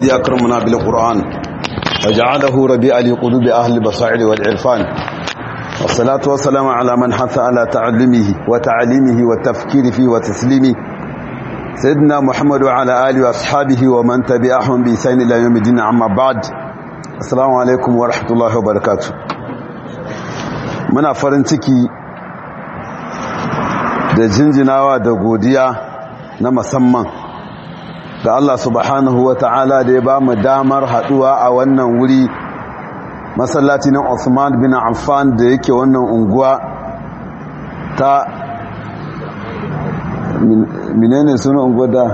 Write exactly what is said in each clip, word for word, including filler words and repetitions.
أكرمنا بالقرآن وجعله ربيع لقلوب أهل البصائر والعرفان والصلاة والسلام على من حث على تعلمه وتعليمه والتفكير فيه وتسليمه سيدنا محمد وعلى آله وأصحابه ومن تبعهم بإحسان إلى يوم الدين. عما بعد، السلام عليكم ورحمة الله وبركاته. muna farin ciki da jinjinawa da godiya na musamman ga Allah subhanahu wa ta'ala da ya ba mu damar haduwa a wannan wuri, masallaci na Uthman bin Affan da yake wannan unguwa ta menene suna unguwa da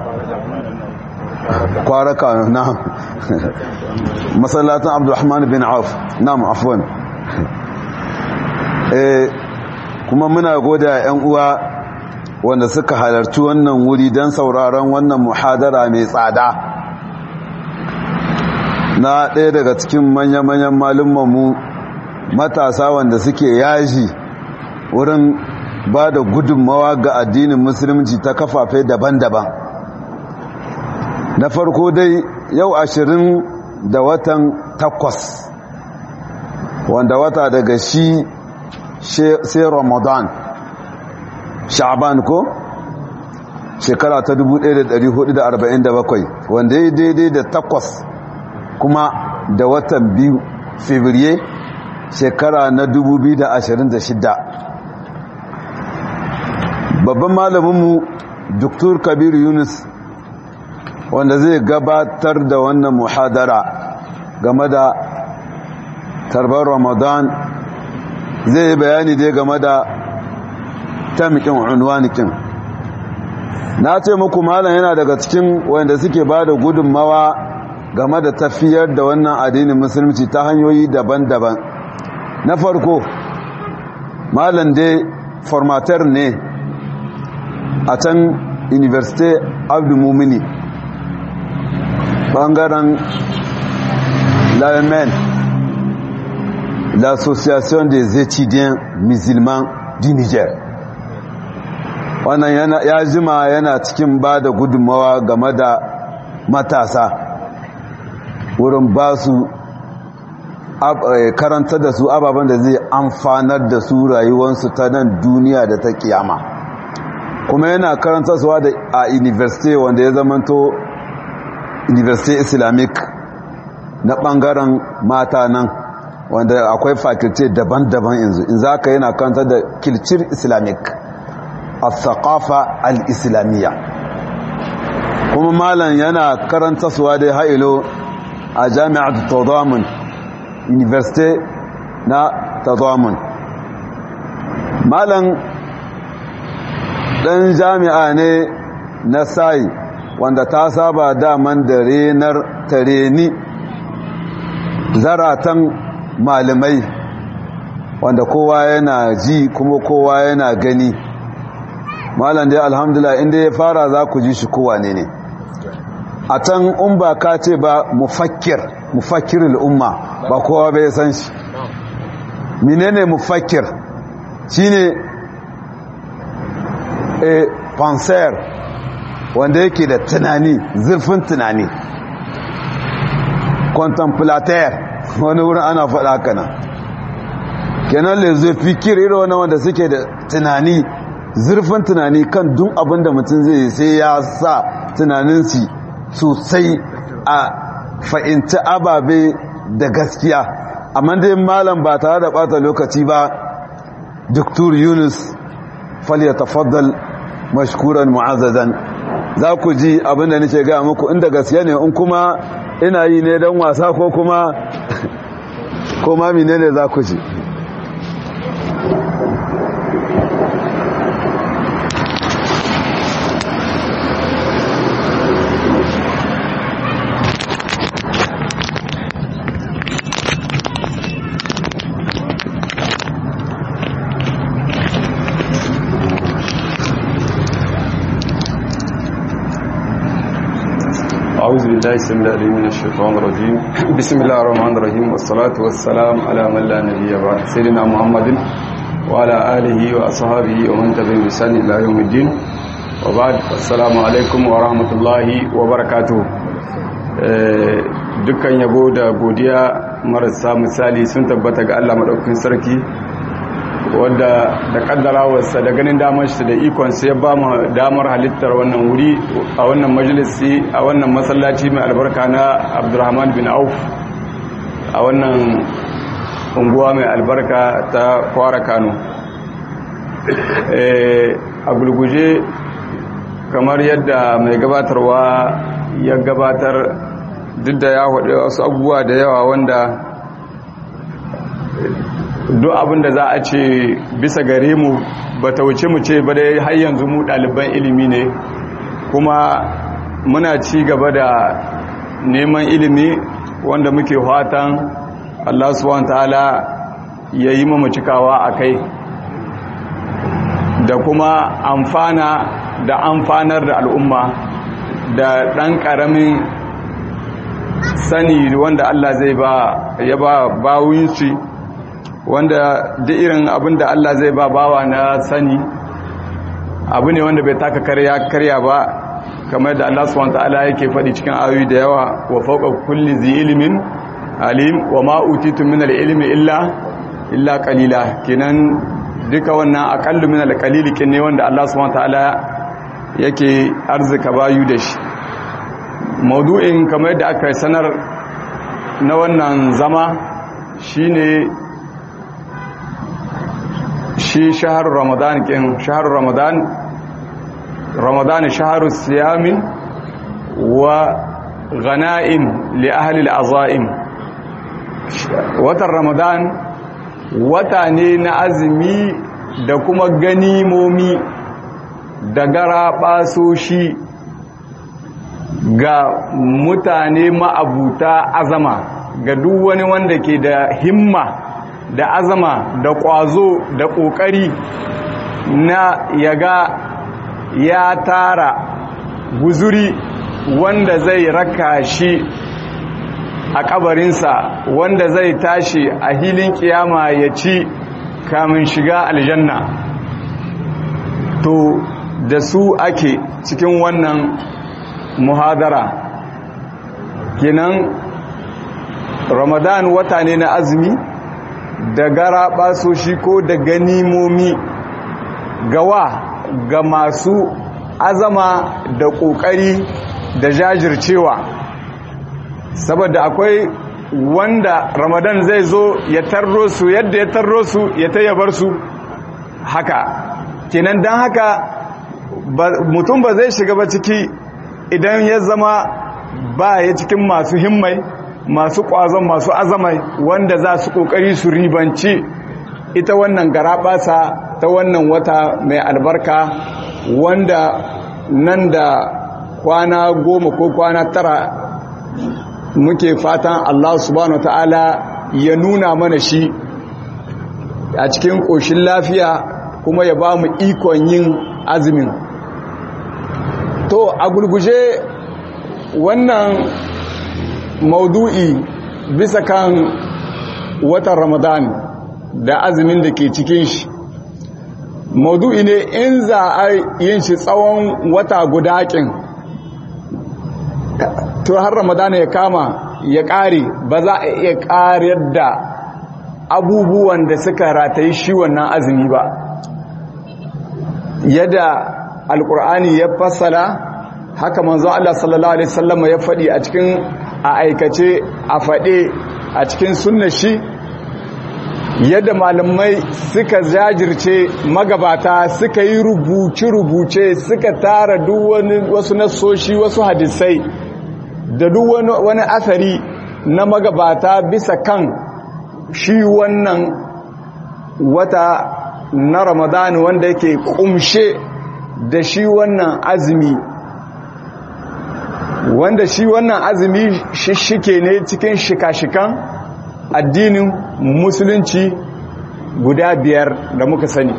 kwaraka na masallacin Abdulrahman bin Auf. Na'am, afwan. eh kuma muna goda yan uwa wanda suka halarci wannan wuri don sauraron wannan muhadara mai tsada na ɗaya daga cikin manya-manyan malumanmu matasa wanda suke yaji wurin ba da gudunmawa ga addinin musulunci ta kafafe daban-daban. Na farko dai yau ashirin da watan takwas, wanda wata daga shi sai Ramadan Sha'ban ko shekara ta dubu ɗaya da ɗari hudu da arba'in da bakwai, wanda ya daidai da takwas kuma da watan biyu Fabrairu shekara na dubu biyu da ashirin da shida. Babban malaminmu Doktor Kabir Yunus, wanda zai gabatar da wannan muhadara game da tarbar Ramadan, zai yi bayani dai game da tamikin unwanikin. Na ce muku malam yana daga cikin wanda suke ba da gudunmawa game da tafiyar da wannan addinin musulunci ta hanyoyi daban-daban. Na farko, malam dai formateur ne a can University Abdul Mumini bangaren l'A M N, l'Association des étudiants musulmans du Niger. Wannan ya jima yana cikin ba da gudunmawa game da matasa wurin ba su karanta da su ababen da zai amfanar da su rayuwarsu ta nan duniya da ta kiyama. Kuma yana karanta suwa da a university wanda ya zamanto University Islamic na ɓangaren mata nan, wanda akwai faculty daban-daban yanzu. In za ka yana karanta da kilcir Islamic, al-thaqafa al-islamiyya. Kuma malam yana karanta suwa da hailo a jami'ar Tadamun, University na Tadamun. Malam dan jami'a ne na sai wanda ta saba daman da renar tareni zaratan malamai wanda kowa yana ji kuma kowa yana gani. Malam dai alhamdulillah inda ya fara za ku ji shi kowa ne ne a can. In ba ka ce ba mufakkir mufakkirul umma, ba kowa bai san shi. menene mufakkir? shine a penseur wanda yake da tunani, zurfin tunani, contemplateur wani wurin ana faɗa haka nan. kenan lezo fikir irin wani wanda suke da tunani, zurfin tunani kan duk abin da mutum zai sai ya sa tunaninsu sosai a fahimci ababe da gaskiya. Amma dai malam ba tare da ɓata lokaci ba, Doktor Yunus falyatafaddal mashkuran mu'azzazan. Za ku ji abinda nake ga muku, inda gaskiya ne, in kuma ina yi ne don wasa ko kuma ko ma menene za ku ji. أعوذ بالله السميع العليم من الشيطان الرجيم. بسم الله الرحمن الرحيم، والصلاة والسلام على من لا نبي بعد، سيدنا محمد وعلى آله وأصحابه ومن تبعهم بإحسان إلى يوم الدين. وبعد، السلام عليكم ورحمة الله وبركاته. dukkan yabo da godiya marasa misali sun tabbata ga Allah madaukakin sarki wanda da kaddarawarsa da ganin damar shi da ikon sa ya ba mu damar halittar wannan wuri a wannan majalisi a wannan masallaci mai albarka na Abdurrahman bin Auf a wannan unguwa mai albarka ta Kwara Kano. A gulguje kamar yadda mai gabatarwa ya gabatar duk da ya haɗe wasu abubuwa da yawa wanda duk abin da za a ce bisa gare mu ba ta wuce mu ce ba dai har yanzu mu ɗaliban ilimi ne kuma muna ci gaba da neman ilimi wanda muke fatan Allah subhanahu ta'ala ya yi mu cikawa a kai da kuma amfana da amfanar da al'umma da ɗan ƙaramin sani wanda Allah zai ba ya ba bawunci wanda da irin abin da Allah zai ba bawa na sani abu ne wanda bai taka karya karya ba kamar da Allah subhanahu wataala yake faɗi cikin ayoyi da yawa wa fawqa kulli zi ilmin alim wa ma utitu min al-ilmi illa illa qalila kenan duka wannan aqallu min al-qalil kin ne wanda Allah subhanahu wataala yake arzika bayu da shi maudu'in kamar da aka sanar na wannan zama shine shi shahar ramadan kin shahar ramadan ramadan shaharu siyamin wa ghanaim li ahli al-azaim watan ramadan wata ne na azumi da kuma ganimomi da garaɓasoshi ga mutane ma'abuta azama ga duk wani wanda ke da himma da azama da ƙwazo da ƙoƙari na yaga ya tara guzuri wanda zai raka shi a kabarinsa wanda zai tashi a hilin kiyama ya ci kamin shiga aljanna to da su ake cikin wannan muhadara kenan ramadan wata ne na azumi da gara basoshi ko da ganimomi gawa ga masu azama da ƙoƙari da jajircewa saboda akwai wanda ramadan zai zo ya tarro su yadda ya tarro su ya tayyabar su haka kenan don haka mutum ba zai shiga ba ciki idan ya zama ba ya cikin masu himmai masu ƙwazon masu azamai wanda za su ƙoƙari su ribanci ita wannan garaɓasa ta wannan wata mai albarka wanda nan da kwana goma ko kwana tara muke fatan Allah subhanahu wa ta'ala ya nuna mana shi a cikin ƙoshin lafiya kuma ya ba mu ikon yin azumin to a gurguje wannan maudu'i bisa kan watan ramadan da azumin da ke cikin shi maudu'i ne in za a yin shi tsawon wata guda kin to har ramadan ya kama ya ƙare ba za a iya ƙarar da abubuwan da suka rataye shi wannan azumi ba yadda alkur'ani ya fassara haka manzon Allah sallallahu alaihi wasallam ya faɗi a cikin a aikace a faɗe a cikin sunnar shi yadda malamai suka jajirce magabata suka yi rubuce-rubuce suka tara duk wani wasu nasoshi wasu hadisai da duk wani, wani asari na magabata bisa kan shi wannan wata na Ramadan wanda yake kumshe da shi wannan azumi wanda shi wannan azumi shishike ne cikin shika-shikan addinin musulunci guda biyar da muka sani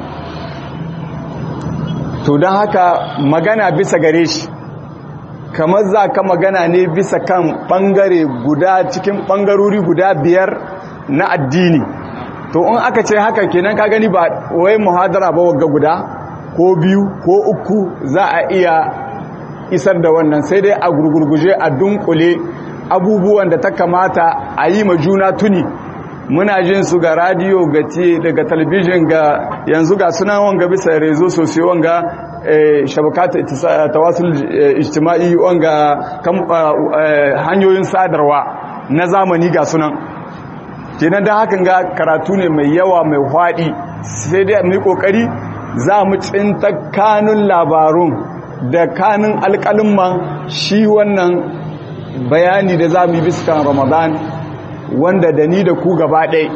to don haka magana bisa gare shi kamar za ka magana ne bisa kan ɓangare guda cikin ɓangarori guda biyar na addini to in aka ce haka kenan ka gani ba wai muhadara ba wagga guda ko biyu ko uku za a iya isar da wannan sai dai a gurgurguje a dunkule abubuwan da ta kamata a yi ma juna tuni muna jin su ga radio ga te daga talabijin ga yanzu ga sunan wanga bisa rezo sosai wanga shabakata tawasul ijtima'i wanga hanyoyin sadarwa na zamani ga sunan kenan da hakan ga karatu ne mai yawa mai hwadi sai dai mu yi kokari za mu tsinta kanun labarun da kanun alƙalin shi wannan bayani da za mu yi biskan Ramadan wanda da ni da ku gaba ɗaya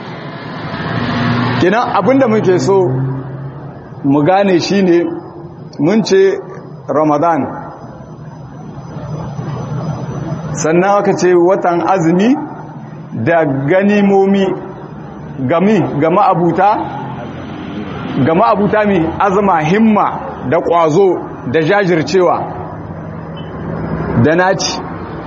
kenan abinda muke so mu gane shi ne mun ce Ramadan sannan aka ce watan azumi da ganimomi gami ga ma'abuta ga ma'abuta mai azama himma da ƙwazo da jajircewa da naci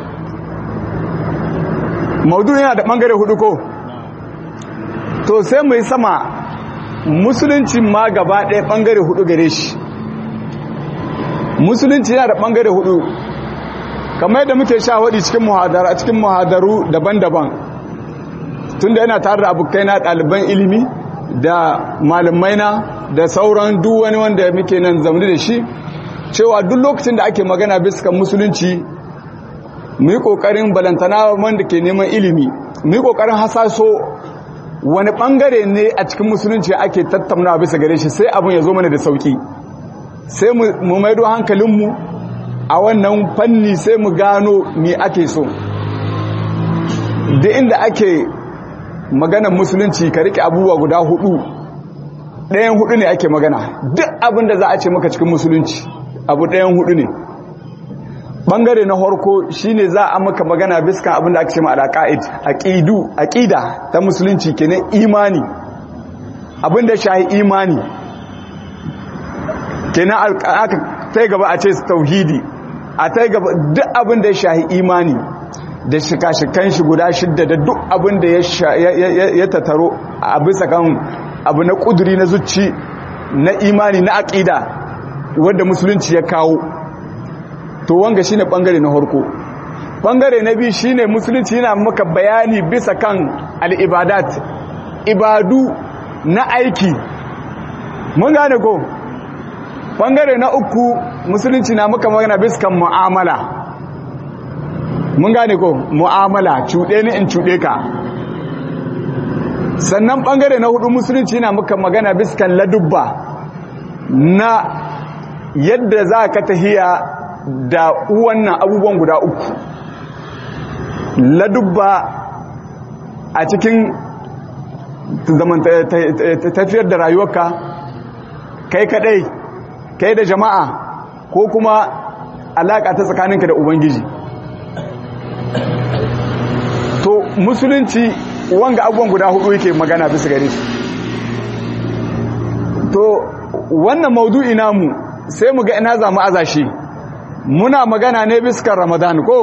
maudu yana da ɓangare hudu ko to sai mu yi sama musulunci ma gaba ɗaya ɓangare hudu gare shi musulunci yana da ɓangare hudu kamar yadda muke sha waɗi cikin muhadara cikin muhadaru daban-daban tunda yana tare da abokai na ɗaliban ilimi da malamai na da sauran duk wani wanda muke nan zamani da shi cewa duk lokacin da ake magana bisa musulunci mu yi ƙoƙarin balantana wanda ke neman ilimi mu yi ƙoƙarin hasaso wani ɓangare ne a cikin musulunci ake tattaunawa bisa gare shi sai abin ya zo mana da sauƙi sai mu maido hankalinmu a wannan fanni sai mu gano me ake so da inda ake maganar musulunci ka rike abubuwa guda hudu ɗayan hudu ne ake magana duk abin da za a ce maka cikin musulunci abu ɗayan hudu ne ɓangare na harko shine za a maka magana biskan abin da ake ce ma alaƙa'id aƙidu aƙida ta musulunci kenan imani abin da shahi imani kenan aka ta gaba a ce tauhidi a ta gaba duk abin da ya shahi imani da shika-shikan shi guda shidda da duk abin da ya tattaro a bisa kan abu na kuduri na zuci na imani na aƙida wadda musulunci ya kawo to wanga shine bangare na harko bangare na biyu shine musulunci yana maka bayani bisa kan al'ibadat ibadu na aiki mun gane ko bangare na uku musulunci na maka magana bisa kan mu'amala mun gane ko mu'amala cuɗe ni in cuɗe ka sannan ɓangare na hudu musulunci yana muka magana biskan ladubba na yadda za ka tahiya da wannan abubuwan guda uku ladubba a cikin tafiyar da rayuwarka kai kadai kai da jama'a ko kuma alaƙa ta tsakaninka da ubangiji to musulunci wanga abubuwan guda hudu yake magana bisa gare su to wannan maudu'i namu sai mu ga ina za mu azashi muna magana ne biskan ramadan ko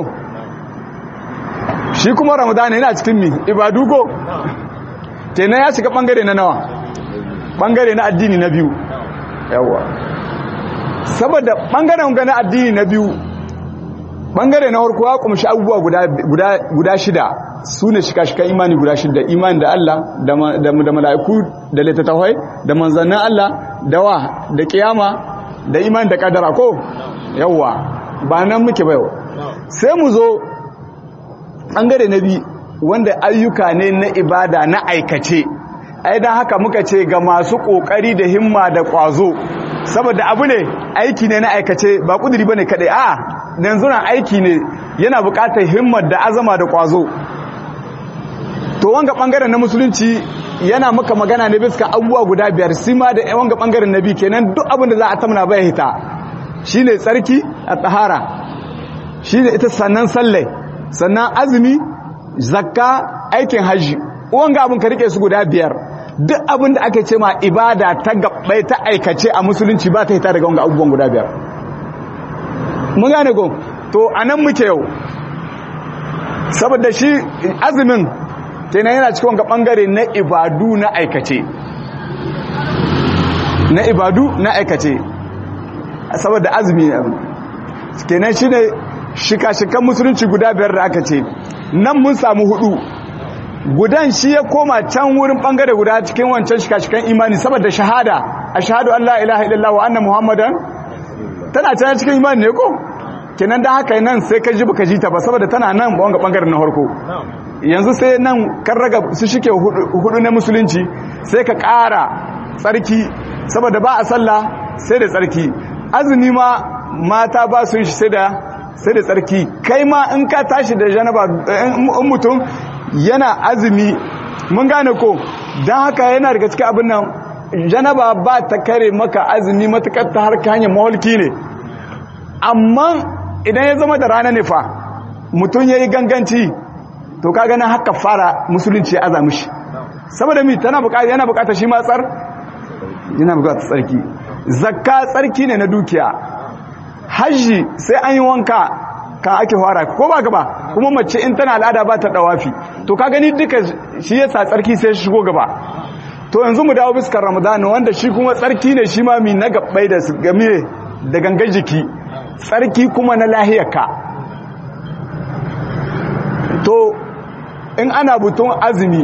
shi kuma ramadan yana cikin mi ibadu ko kenan ya shiga bangare na nawa bangare na addini na biyu yawa saboda bangaren ga na addini na biyu bangare na farko ya kumshi abubuwa guda guda guda shida sune shika-shikan imani guda shida imani da Allah da da mala'iku da littattafai da manzannin Allah da wa da kiyama da imani da kadara ko yawa ba nan muke ba yau sai mu zo bangare na biyu wanda ayyuka ne na ibada na aikace ai dan haka muka ce ga masu kokari da himma da kwazo saboda abu ne aiki ne na aikace ba kudiri bane kadai a yanzu na aiki ne yana bukatar himmar da azama da kwazo to wanga bangaren na musulunci yana maka magana ne bisa abubuwa guda biyar sima da wanga bangaren nabi kenan duk abin da za a tamna bai hita shine tsarki a tahara shine ita sannan sallai sannan azumi zakka aikin haji wanga abin ka rike su guda biyar duk abin da ake ce ma ibada ta gabbai ta aikace a musulunci ba ta hita daga wanga abubuwan guda biyar mun gane ko to anan muke yau saboda shi azumin kenan yana cikin wanga bangare na ibadu na aikace na ibadu na aikace saboda azumi kenan shine shika-shikan musulunci guda biyar da aka ce nan mun samu hudu gudan shi ya koma can wurin bangare guda cikin wancan shika-shikan imani saboda shahada ashhadu an la ilaha illallah wa anna muhammadan tana can cikin imani ne ko kenan da haka nan sai ka ji baka ji ta ba saboda tana nan wanga bangaren na farko yanzu sai nan kan raga su shike hudu na musulunci sai ka ƙara tsarki saboda ba a sallah sai da tsarki azumi ma mata ba su shi sai da sai da tsarki kai ma in ka tashi da janaba in mutum yana azumi mun gane ko dan haka yana daga cikin abin nan janaba ba ta kare maka azumi matakar ta har hanyar maholki ne amma idan ya zama da rana ne fa mutum yayi ganganci to ka ganin haka fara musulunci ya aza mishi saboda mi tana bukata yana bukata shi ma tsar yana bukata tsarki zakka tsarki ne na dukiya haji sai an yi wanka kan ake fara ko ba gaba kuma mace in tana al'ada ba ta dawafi to ka gani duka shi yasa tsarki sai shigo gaba to yanzu mu dawo biskar ramadan wanda shi kuma tsarki ne shi ma mi na gabbai da game da gangan jiki tsarki kuma na lahiyarka to in ana butun azumi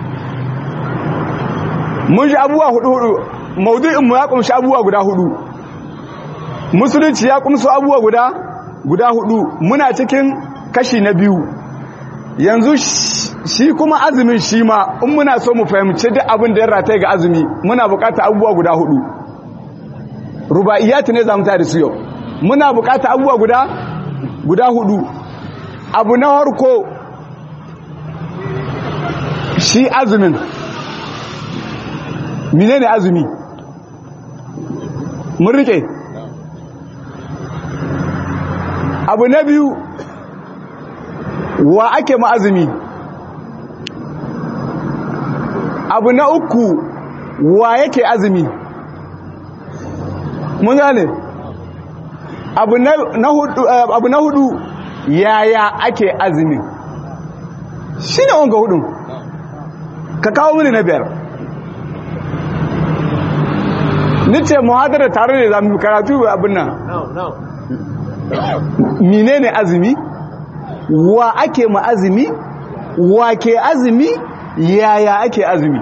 mun ji abubuwa hudu hudu maudu'in mu ya kumshi abubuwa guda hudu musulunci ya kumso abubuwa guda guda hudu muna cikin kashi na biyu yanzu shi kuma azumin shi ma in muna so mu fahimci duk abin da ya rataye ga azumi muna bukata abubuwa guda hudu rubaiyat ne zamu tare su yau muna bukata abubuwa guda guda hudu abu na harko shi azumin menene azumi mun rike abu na biyu wa ake ma azumi abu na uku wa yake azumi mun gane abu na hudu abu na hudu yaya ake azumi shine wanga hudun ka kawo mini na biyar nace muhadara tare ne zamu karatu abin nan menene azumi wa ake ma azumi wa ke azumi yaya ake azumi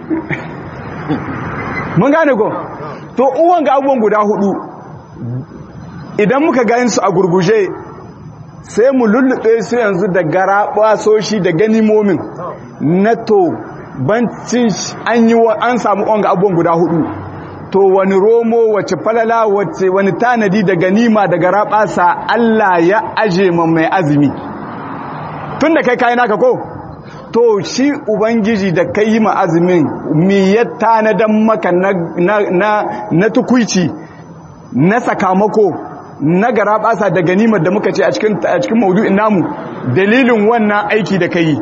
mun gane ko to uwan ga abubuwan guda hudu idan muka ga su a gurguje sai mu lullube su yanzu da garaba soshi da ganimomin na to bancin an yi an samu uwan ga abubuwan guda hudu to wani romo wace falala wace wani tanadi da ganima da garabasa Allah ya aje ma mai azumi tunda kai kai naka ko to shi ubangiji da kai ma azumin mi ya tanadan maka na na na tukuici na sakamako na garabasa da ganimar da muka ce a cikin a cikin maudu'in namu dalilin wannan aiki da kai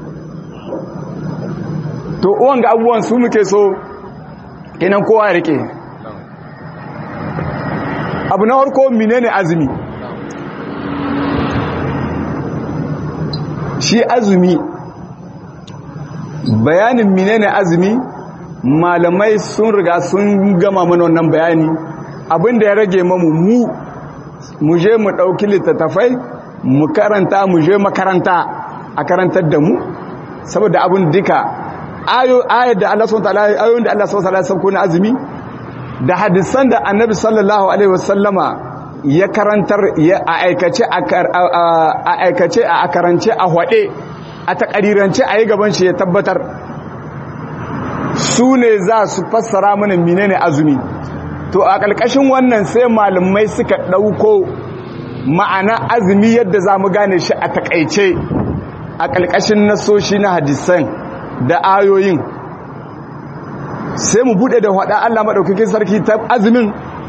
to uwan ga abubuwan su muke so kenan kowa ya rike abu na farko menene azumi shi azumi bayanin menene azumi malamai sun riga sun gama mana wannan bayani abinda ya rage mamu mu mu je mu dauki littattafai mu karanta mu je makaranta a karantar da mu saboda abin duka ayat da Allah subhanahu wataala ayoyin da Allah subhanahu wataala sauko na azumi da hadisan da Annabi sallallahu alaihi wasallama ya karantar ya aikace a aikace a karance a hwade a takarirance a yi gaban shi ya tabbatar su ne za su fassara mana menene azumi to a kalkashin wannan sai malamai suka dauko ma'ana azumi yadda zamu gane shi a takaice a kalkashin nasoshi na hadisan da ayoyin sai mu bude da hada Allah madaukakin sarki ta azumin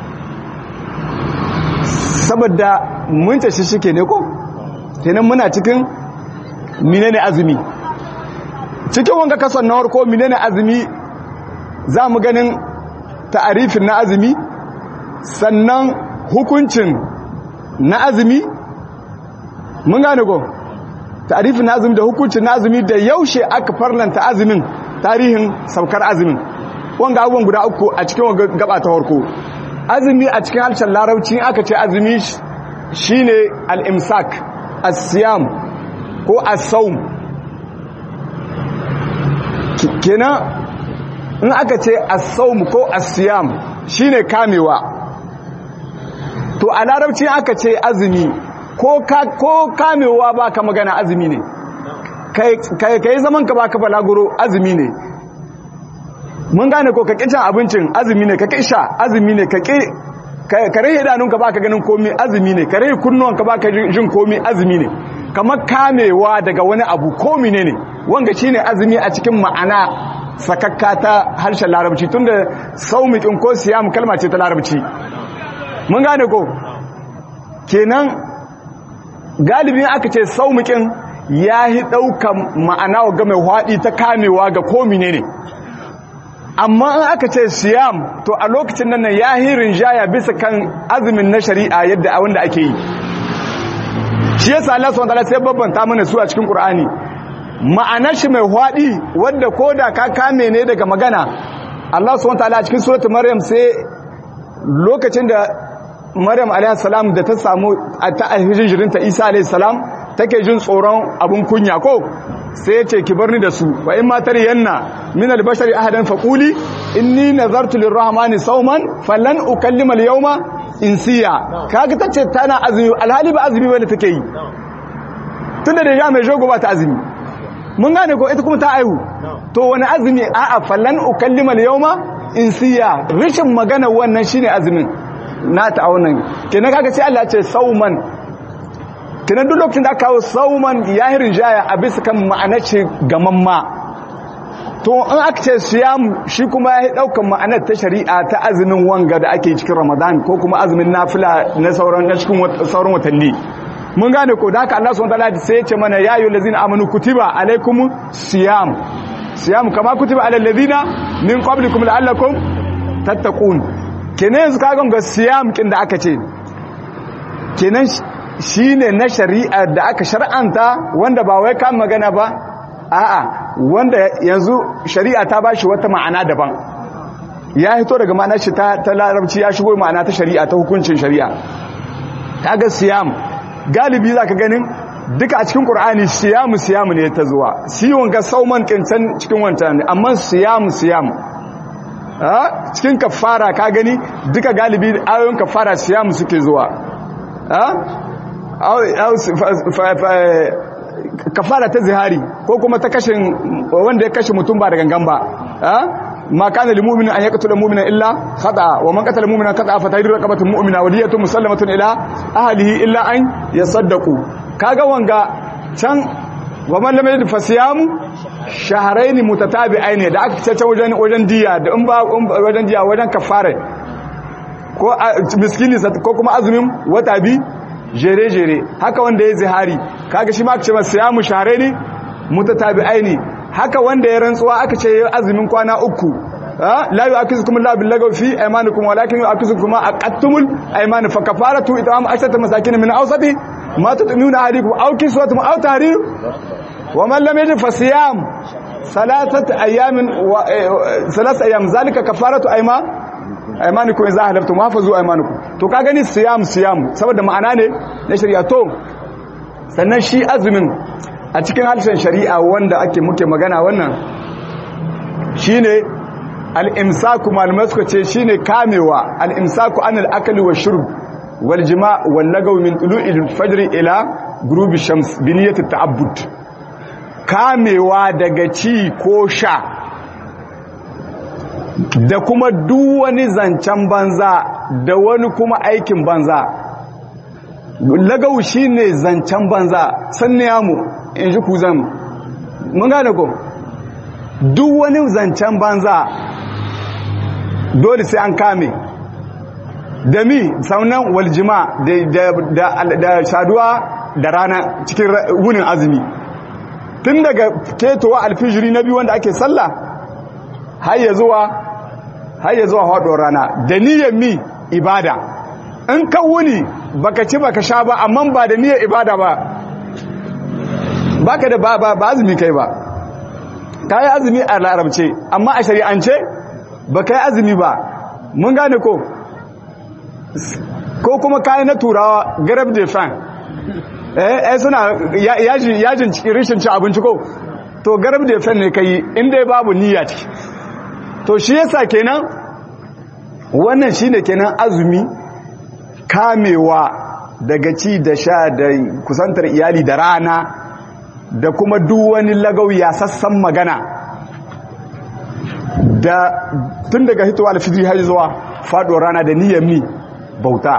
saboda mun tashi shike ne ko kenan muna cikin menene azumi cikin wanga kason na farko menene azumi zamu ganin ta'arifin na azumi sannan hukuncin na azumi mun gane ko ta'arifin na azumi da hukuncin na azumi da yaushe aka farlanta azumin tarihin saukar azumin wanga abubuwan guda uku a cikin gaba ta farko azumi a cikin harshen larabci aka ce azumi shine al-imsak as-siyam ko as-sawm kenan in aka ce as-sawm ko as-siyam shine kamewa to a larabci aka ce azumi ko ko kamewa baka magana azumi ne kai kai zaman ka baka balaguro azumi ne mun gane ko ka kicin abincin azumi ne ka kisha azumi ne ka ki ka rage idanunka baka ganin komai azumi ne ka rage kunnuwanka baka jin komai azumi ne kamar kamewa daga wani abu komai ne ne wanga shine azumi a cikin ma'ana sakakka ta harshen larabci tunda saumikin ko siyam kalma ce ta larabci mun gane ko kenan galibin aka ce saumikin yahi daukan ma'ana ga mai hwadi ta kamewa ga komai ne ne amma in aka ce siyam to a lokacin nan ya hirin jaya bisa kan azumin na shari'a yadda a wanda ake yi shi yasa Allah subhanahu wataala sai babbanta mana su a cikin Qur'ani ma'anar shi mai hwadi wanda koda ka kame ne daga magana Allah subhanahu wataala a cikin suratul Maryam sai lokacin da Maryam alaiha salam da ta samu ta hijirinta Isa alaihi salam take jin tsoron abun kunya ko sai ya ce ki bar ni da su wa in ma tariyanna min al-bashari ahadan faquli inni nazartu lir-rahmani sawman falan ukallima al-yawma insiya kaga tace tana azumi alhali ba azumi bane take yi tunda da ya mai jogo ba ta azumi mun gane ko ita kuma ta aihu to wani azumi a'a falan ukallima al-yawma insiya rishin magana wannan shine azumin nata a wannan kenan kaga sai Allah ya ce sawman kenan duk lokacin da aka kawo sauman yahirin jaya a bisa kan ma'anar ce gamamma to in aka ce siyam shi kuma ya daukan ma'anar ta shari'a ta azumin wanga da ake cikin Ramadan ko kuma azumin nafila na sauran na cikin sauran watanni mun gane ko da haka Allah subhanahu wataala sai ya ce mana ya ayyuhal ladzina amanu kutiba alaykum siyam siyam kama kutiba alal ladzina min qablikum la'allakum tattaqun kenan yanzu kaga ga siyam kin da aka ce kenan shi ne na shari'ar da aka shar'anta wanda ba wai kan magana ba a'a wanda yanzu shari'a ta bashi wata ma'ana daban ya hito daga ma'anar shi ta, ta larabci ya shigo ma'ana ta shari'a ta hukuncin shari'a kaga siyam galibi zaka ganin duka a cikin Qur'ani siyamu siyamu ne ta zuwa siwon ga sauman kincan cikin wancan ne amma siyamu siyamu ha cikin kafara ka gani duka galibi ayoyin kafara siyamu suke zuwa ha kafara ta zihari ko kuma ta kashin wanda ya kashe mutum ba da gangan ba ma kana lil mu'mini an yaqtula mu'mina illa khata wa man qatala mu'mina khata fa tahriru raqabatin mu'mina wa diyatun musallamatun ila ahlihi illa an yasaddaqu kaga wanga can wa man lam yajid fasiyamu shahrayn mutatabi'ain da aka ce wajen wajen diya da in ba wajen diya wajen kafara ko miskini ko kuma azumin wata bi jere-jere haka wanda ya zihari kaga shi ma aka ce masa siyamu shahrayn mutatabi'ain haka wanda ya rantsuwa aka ce azumin kwana uku la yu'akizukum Allahu bil-lagawi fi aymanikum walakin yu'akizukum aqattumul ayman fa kafaratu it'am asharata masakin min awsati ma tut'imuna ahadikum aw kiswatuhum aw tahrir wa man lam yajid fa siyam thalathata ayamin wa thalath ayam zalika kafaratu ayman aymanikum idza halaftum hafazu aymanukum to ka gani siyam siyam saboda ma'ana ne na shari'a to sannan shi azumin a cikin harshen shari'a wanda ake muke magana wannan shine al-imsaku malamai suka ce shine kamewa al-imsaku anil akli wa shurb wal jima' wal lagaw min tulu'il fajr ila ghurubi shams bi niyyati ta'abbud kamewa daga ci ko sha da kuma duk wani zancen banza da wani kuma aikin banza lagaw shine zancen banza sanne yamu in ji ku zan mun gane ko duk wani zancen banza dole sai an kame da mi saunan waljima da saduwa da rana cikin wunin azumi tun daga ketowa alfijiri na biyu wanda ake sallah har ya zuwa har ya zuwa haɗuwar rana da niyyar mi ibada in ka wuni baka ci baka sha ba amma ba da niyyar ibada ba baka da ba ba azumi kai ba kai azumi a larabce amma a shari'ance ba kai azumi ba mun gane ko ko kuma kayan na turawa garab de fan eh suna yajin rishin ci abinci ko to garab da fan ne kai inda babu niyya ciki to shi yasa kenan wannan shine kenan azumi kamewa daga ci da sha da kusantar iyali da rana da kuma duk wani lagawi ya sassan magana da tun daga hitowa alfijiri har zuwa faduwar rana da niyyar mi bauta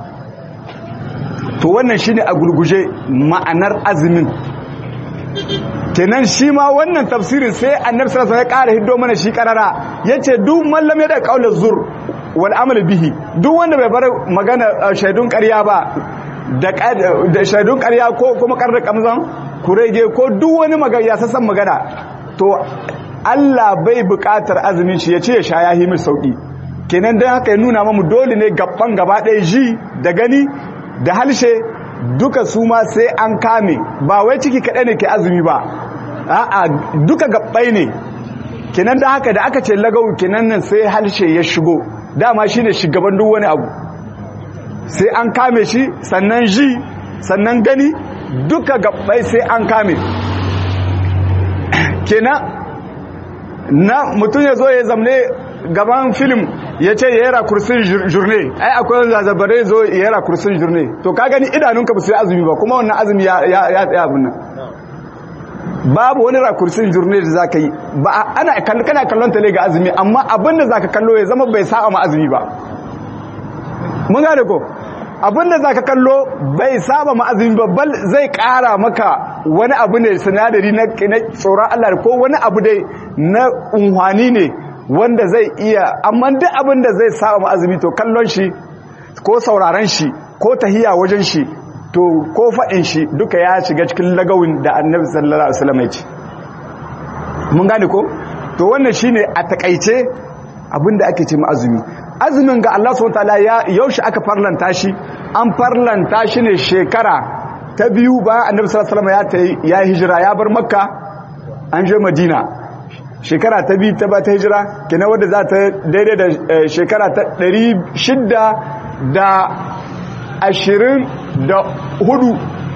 to wannan shine a gurguje ma'anar azumin kenan shi ma wannan tafsirin sai annabi sallallahu alaihi wasallam ya ƙara hiddo mana shi karara yace duk mallam ya da qaulaz zur wal amal bihi duk wanda bai bar magana shaidun ƙarya ba da da shaidun ƙarya ko kuma karda kamzan kurege ko duk wani magana ya sassan magana to Allah bai buƙatar azumin shi yace ya sha yahi mai sauki kenan dan haka ya nuna mamu dole ne gabban gaba ɗaya ji da gani da halshe duka su ma sai an kame ba wai ciki kaɗai ne ke azumi ba a'a duka gabbai ne kenan da haka da aka ce lagawu kenan nan sai halshe ya shigo dama shine shugaban duk wani abu sai an kame shi sannan ji sannan gani duka gabbai sai an kame kenan na mutum ya zo ya zamne gaban film ya ce ya yara kursin jurne ai akwai zazabare zo ya yara kursin jurne to ka gani idanunka ba su yi azumi ba kuma wannan azumi ya tsaya abin nan babu wani rakursin jurne da zaka yi ba ana kana kallon ta ne ga azumi amma abin da zaka kallo ya zama bai sa'a ma azumi ba mun gane ko abin da zaka kallo bai saba ma azumi ba bal zai kara maka wani abu ne sinadari na tsoron Allah ko wani abu dai na unhwani ne wanda zai iya amma duk abin da zai saba ma azumi to kallon shi ko sauraron shi ko tahiya wajen shi to ko faɗin shi duka ya shiga cikin lagawin da annabi sallallahu alaihi wasallam ya ce mun gane ko to wannan shine a takaice abinda ake ce ma azumi azumin ga Allah subhanahu wataala ya yaushe aka farlanta shi an farlanta shi ne shekara ta biyu ba annabi sallallahu alaihi wasallam ya ya hijira ya bar makka an je madina shekara ta biyu ta ba ta hijira kenan wanda za ta daidai da shekara ta ɗari shida da ashirin da hudu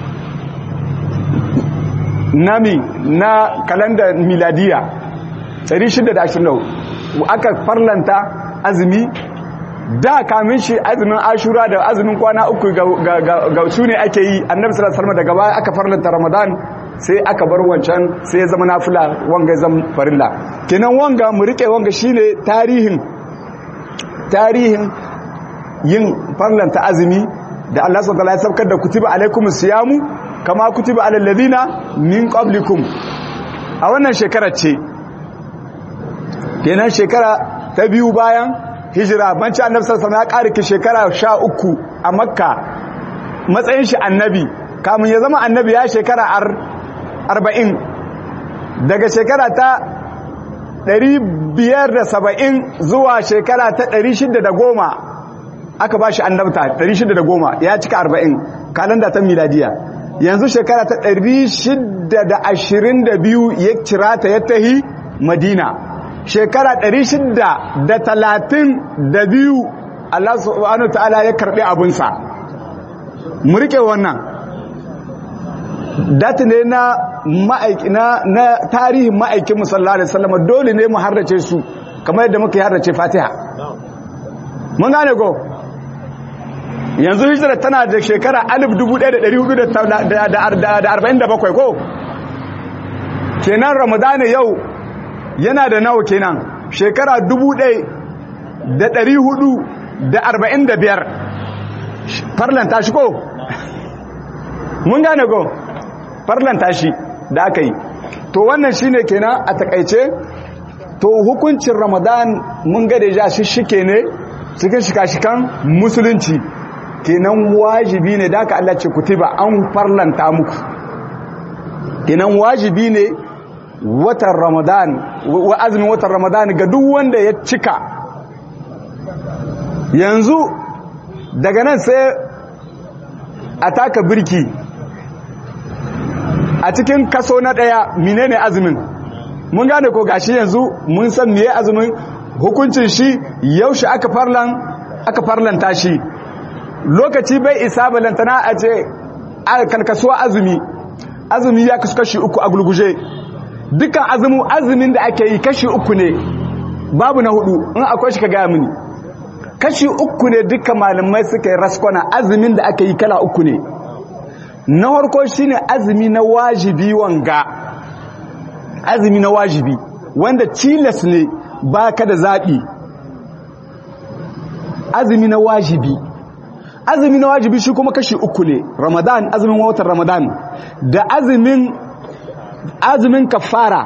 nami na kalanda miladiya ɗari shida da ashirin da hudu aka farlanta azumi da kamin shi azumin ashura da azumin kwana uku ga su ne ake yi annabi sallallahu alaihi wasallam daga baya aka farlanta ramadan sai aka bar wancan sai ya zama nafila wanga zam farilla kenan wanga mu rike wanga shine tarihin tarihin yin farlanta azumi da Allah subhanahu wa ta'ala ya saukar da kutiba alaikumus siyamu kama kutiba alal ladina min qablikum a wannan shekara ce kenan shekara ta biyu bayan hijira banci annabi sallallahu alaihi wasallam ya karike shekara sha uku a makka matsayin shi annabi kamun ya zama annabi ya shekara arba'in daga shekara ta ɗari biyar da saba'in zuwa shekara ta ɗari shida da goma aka ba shi annabta ɗari shida da goma ya cika arba'in kalanda ta miladiya yanzu shekara ta ɗari shida da ashirin da biyu ya cira ta ya tahi madina shekara ɗari shida da talatin da biyu Allah subhanahu wa ta'ala ya karɓi abinsa mu rike wannan dati ne na ma'aikina na tarihin ma'aikin musallallahu alaihi wasallam dole ne mu harrace su kamar yadda muka harrace Fatiha mun gane ko yanzu hijira tana da shekara alif dubu ɗaya da ɗari hudu da arba'in da bakwai ko kenan ramadana yau yana da nawa kenan shekara dubu ɗaya da ɗari hudu da arba'in da biyar farlanta shi ko mun gane ko farlanta shi da aka yi to wannan shine kenan a takaice to hukuncin ramadan mun ga da ja shi shike ne cikin shika-shikan musulunci kenan wajibi ne da aka Allah ce kutiba an farlanta muku kenan wajibi ne watan ramadan wa azumin watan ramadan ga duk wanda ya cika yanzu daga nan sai a taka birki a cikin kaso na daya menene azumin mun gane ko gashi yanzu mun san meye azumin hukuncin shi yaushe aka farlan aka farlanta shi lokaci bai isa balantana a ce kalkasuwa azumi azumi ya kasu kashi uku a gulguje dukkan azumu azumin da ake yi kashi uku ne babu na hudu in akwai shi ka gaya mini kashi uku ne dukkan malamai suka yi raskwana azumin da ake yi kala uku ne na harko shine azumi na wajibi wanga azumi na wajibi wanda tilas ne baka da zaɓi azumi na wajibi azumi na wajibi shi kuma kashi uku ne ramadan azumin watan ramadan da azumin azumin kafara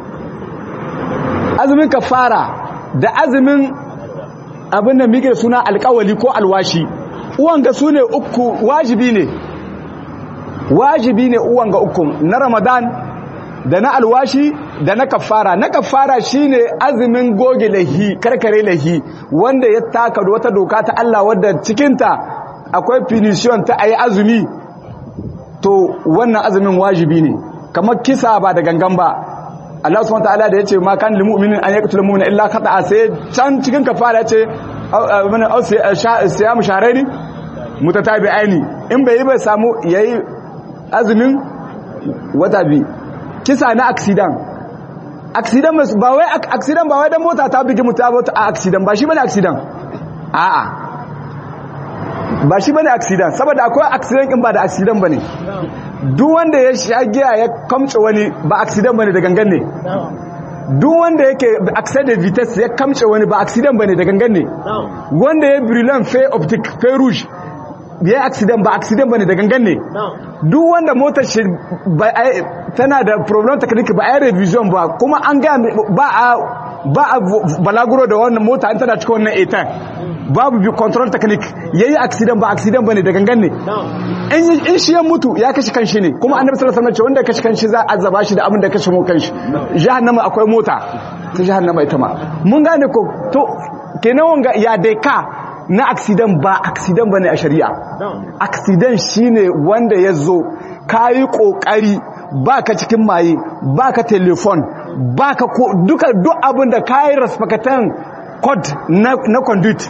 azumin kafara da azumin abin da muke suna alƙawali ko alwashi uwanga su ne uku wajibi ne wajibi ne uwanga uku na ramadan da na alwashi da na kafara na kafara shine azumin goge lahi karkare lahi wanda ya taka wata doka ta Allah wadda cikinta akwai punition ta ayi azumi to wannan azumin wajibi ne kamar kisa ba da gangan ba Allah subhanahu wataala da yace ma kan lil mu'minin an yaqtul mu'mina illa khata'a sai can cikin kafara yace mana siyam shahrayn mutatabi'aini in bai yi bai samu yayi azumin wata bi kisa na accident accident ba wai accident ba wai dan mota ta bigi mutum a accident ba shi bane accident a'a ba shi bane accident saboda akwai accident in ba da accident bane duk wanda ya shagiya ya kamce wani ba accident bane da gangan ne duk wanda yake accident vitesse ya kamce wani ba accident bane da gangan ne wanda ya brilliant feu optic feu rouge ya accident ba accident bane da gangan ne duk wanda motar shi tana da problem technique ba a revision ba kuma an ga ba a ba a balaguro da wannan mota an tana cikin wannan etan babu bi control technique yayi accident ba accident bane da gangan ne in in shi ya mutu ya kashi kanshi ne kuma annabi sallallahu alaihi wasallam ce wanda kashi kanshi za a azaba shi da abin da kashi mu kanshi jahannama akwai mota ta jahannama ita ma mun gane ko to kenan wanga ya dai ka na accident ba accident bane a shari'a accident shine wanda yazo kai kokari baka cikin maye baka telephone baka ko duka duk abin da kai respectan code na na conduit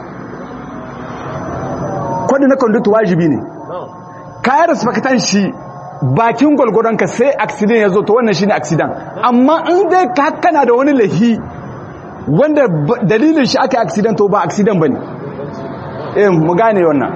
code na conduit wajibi ne kai respectan shi bakin golgodon ka sai accident yazo to wannan shine accident amma in dai ka kana da wani lahi wanda dalilin shi aka accident to ba accident bane eh mu gane wannan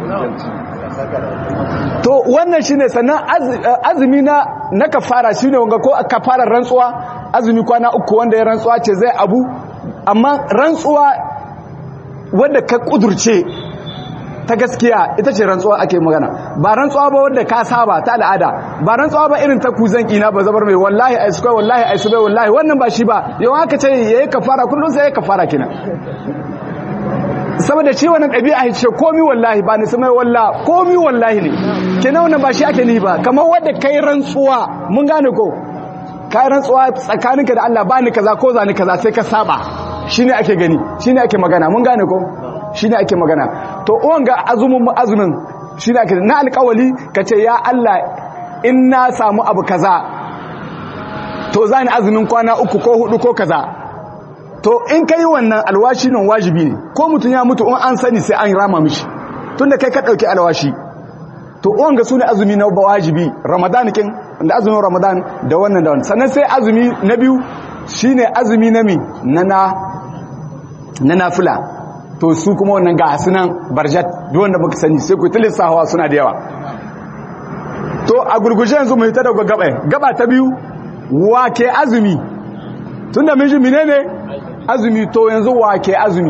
to wannan shine sannan azumi na na kafara shine wanga ko kafarar rantsuwa azumi kwana uku wanda ya rantsuwa ce zai abu amma rantsuwa wanda ka kudurce ta gaskiya ita ce rantsuwa ake magana ba rantsuwa ba wanda ka saba ta al'ada ba rantsuwa ba irin ta kuzan kina ba zabar mai wallahi ai sukai wallahi ai subai wallahi wannan ba shi ba yau haka ce yayi kafara kullun sai yayi kafara kina saboda shi wannan ɗabi'a ce komi wallahi ba ni samai walla komi wallahi ne kenan wannan ba shi ake ni ba kamar wanda kai rantsuwa mun gane ko kai rantsuwa tsakaninka da Allah ba ni kaza ko za ni kaza sai ka saba shine ake gani shine ake magana mun gane ko shine ake magana to wanga azumin mu azumin shine ake na alƙawali kace ya Allah in na samu abu kaza to zan azumin kwana uku ko hudu ko kaza to in kai wannan alwashi nan wajibi ne ko mutun ya mutu in an sani sai an rama mishi tunda kai ka dauki alwashi to wanga sune azumi na wajibi ramadan kin da azumin ramadan da wannan da wannan sannan sai azumi na biyu shine azumi na mi na na na nafila to su kuma wannan ga sunan barjat duk wanda baka sani sai ku tilisa hawa suna da yawa to a gurguje yanzu mu hita da gaba gaba ta biyu wa ke azumi tunda mun ji menene azumi to yanzu wa ke azumi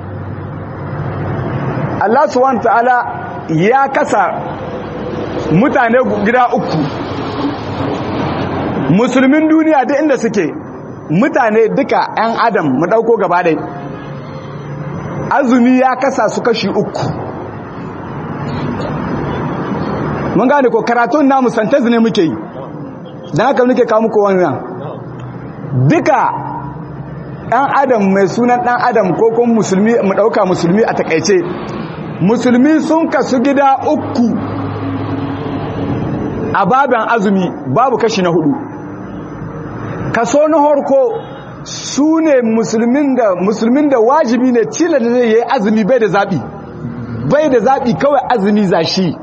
Allah subhanahu ta'ala ya kasa mutane gida uku musulmin duniya da inda suke mutane duka ɗan adam mu dauko gaba dai azumi ya kasa su kashi uku mun gane ko karatun namu santez ne muke yi dan haka muke kawo muku wannan duka ɗan adam mai sunan ɗan adam ko kuma musulmi mu ɗauka musulmi a takaice musulmi sun kasu gida uku a baban azumi babu kashi na hudu kaso na harko su ne musulmin da musulmin da wajibi ne tilar da zai yi azumi bai da zaɓi bai da zaɓi kawai azumi zashi.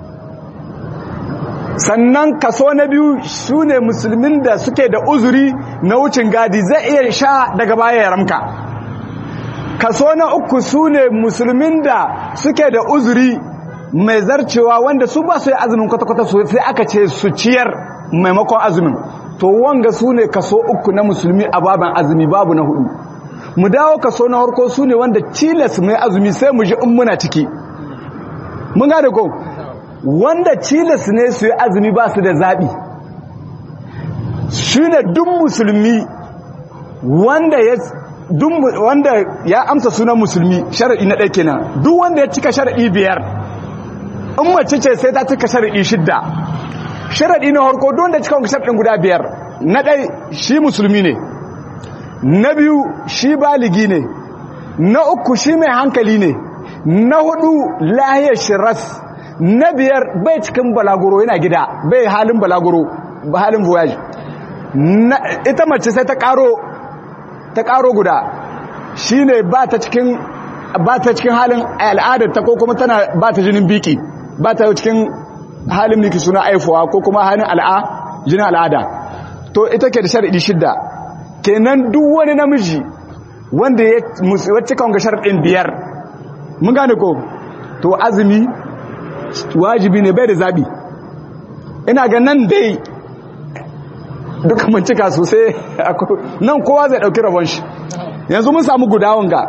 Sannan kaso na biyu su ne musulmin da suke da uzuri na wucin gadi zai iya sha daga baya ya ramka. Kaso na uku su ne musulmin da suke da uzuri mai zarcewa wanda su ba su yi azumin kwata-kwata sai aka ce su ciyar maimakon azumin. To wanga su ne kaso uku na musulmi a baban azumi, babu na hudu. Mu dawo kaso na harko su ne wanda cilas mai azumi sai mu ji in muna ciki. Mun gane ko wanda cilas ne su yi azumi ba su da zaɓi, shi ne duk musulmi wanda ya wanda ya amsa sunan musulmi, sharaɗi na ɗaya kenan. Duk wanda ya cika sharaɗi biyar, in mace ce sai ta cika sharaɗi shidda. Sharaɗi na harko don da cika wani sharaɗin guda biyar. Na ɗai shi musulmi ne, na biyu shi baligi ne, na uku shi mai hankali ne, na hudu lahiyar shiras, na biyar bai cikin balaguro yana gida, bai halin balaguro, ba halin voyage. Ita mace sai ta ƙaro ta ƙaro guda, shi ne ba ta cikin halin al'adarta ko kuma tana ba ta jinin biki, ba ta cikin halin miki suna aifuwa ko kuma halin al'a jinin al'ada. To ita ke da sharaɗi shidda. Kenan duk wani namiji wanda ya cika wanga sharaɗin biyar, mun gane ko to azumi wajibi ne bai da zaɓi. Ina ga nan dai duka mun cika sosai, nan kowa zai ɗauki rabon shi. Yanzu mun samu guda wanga,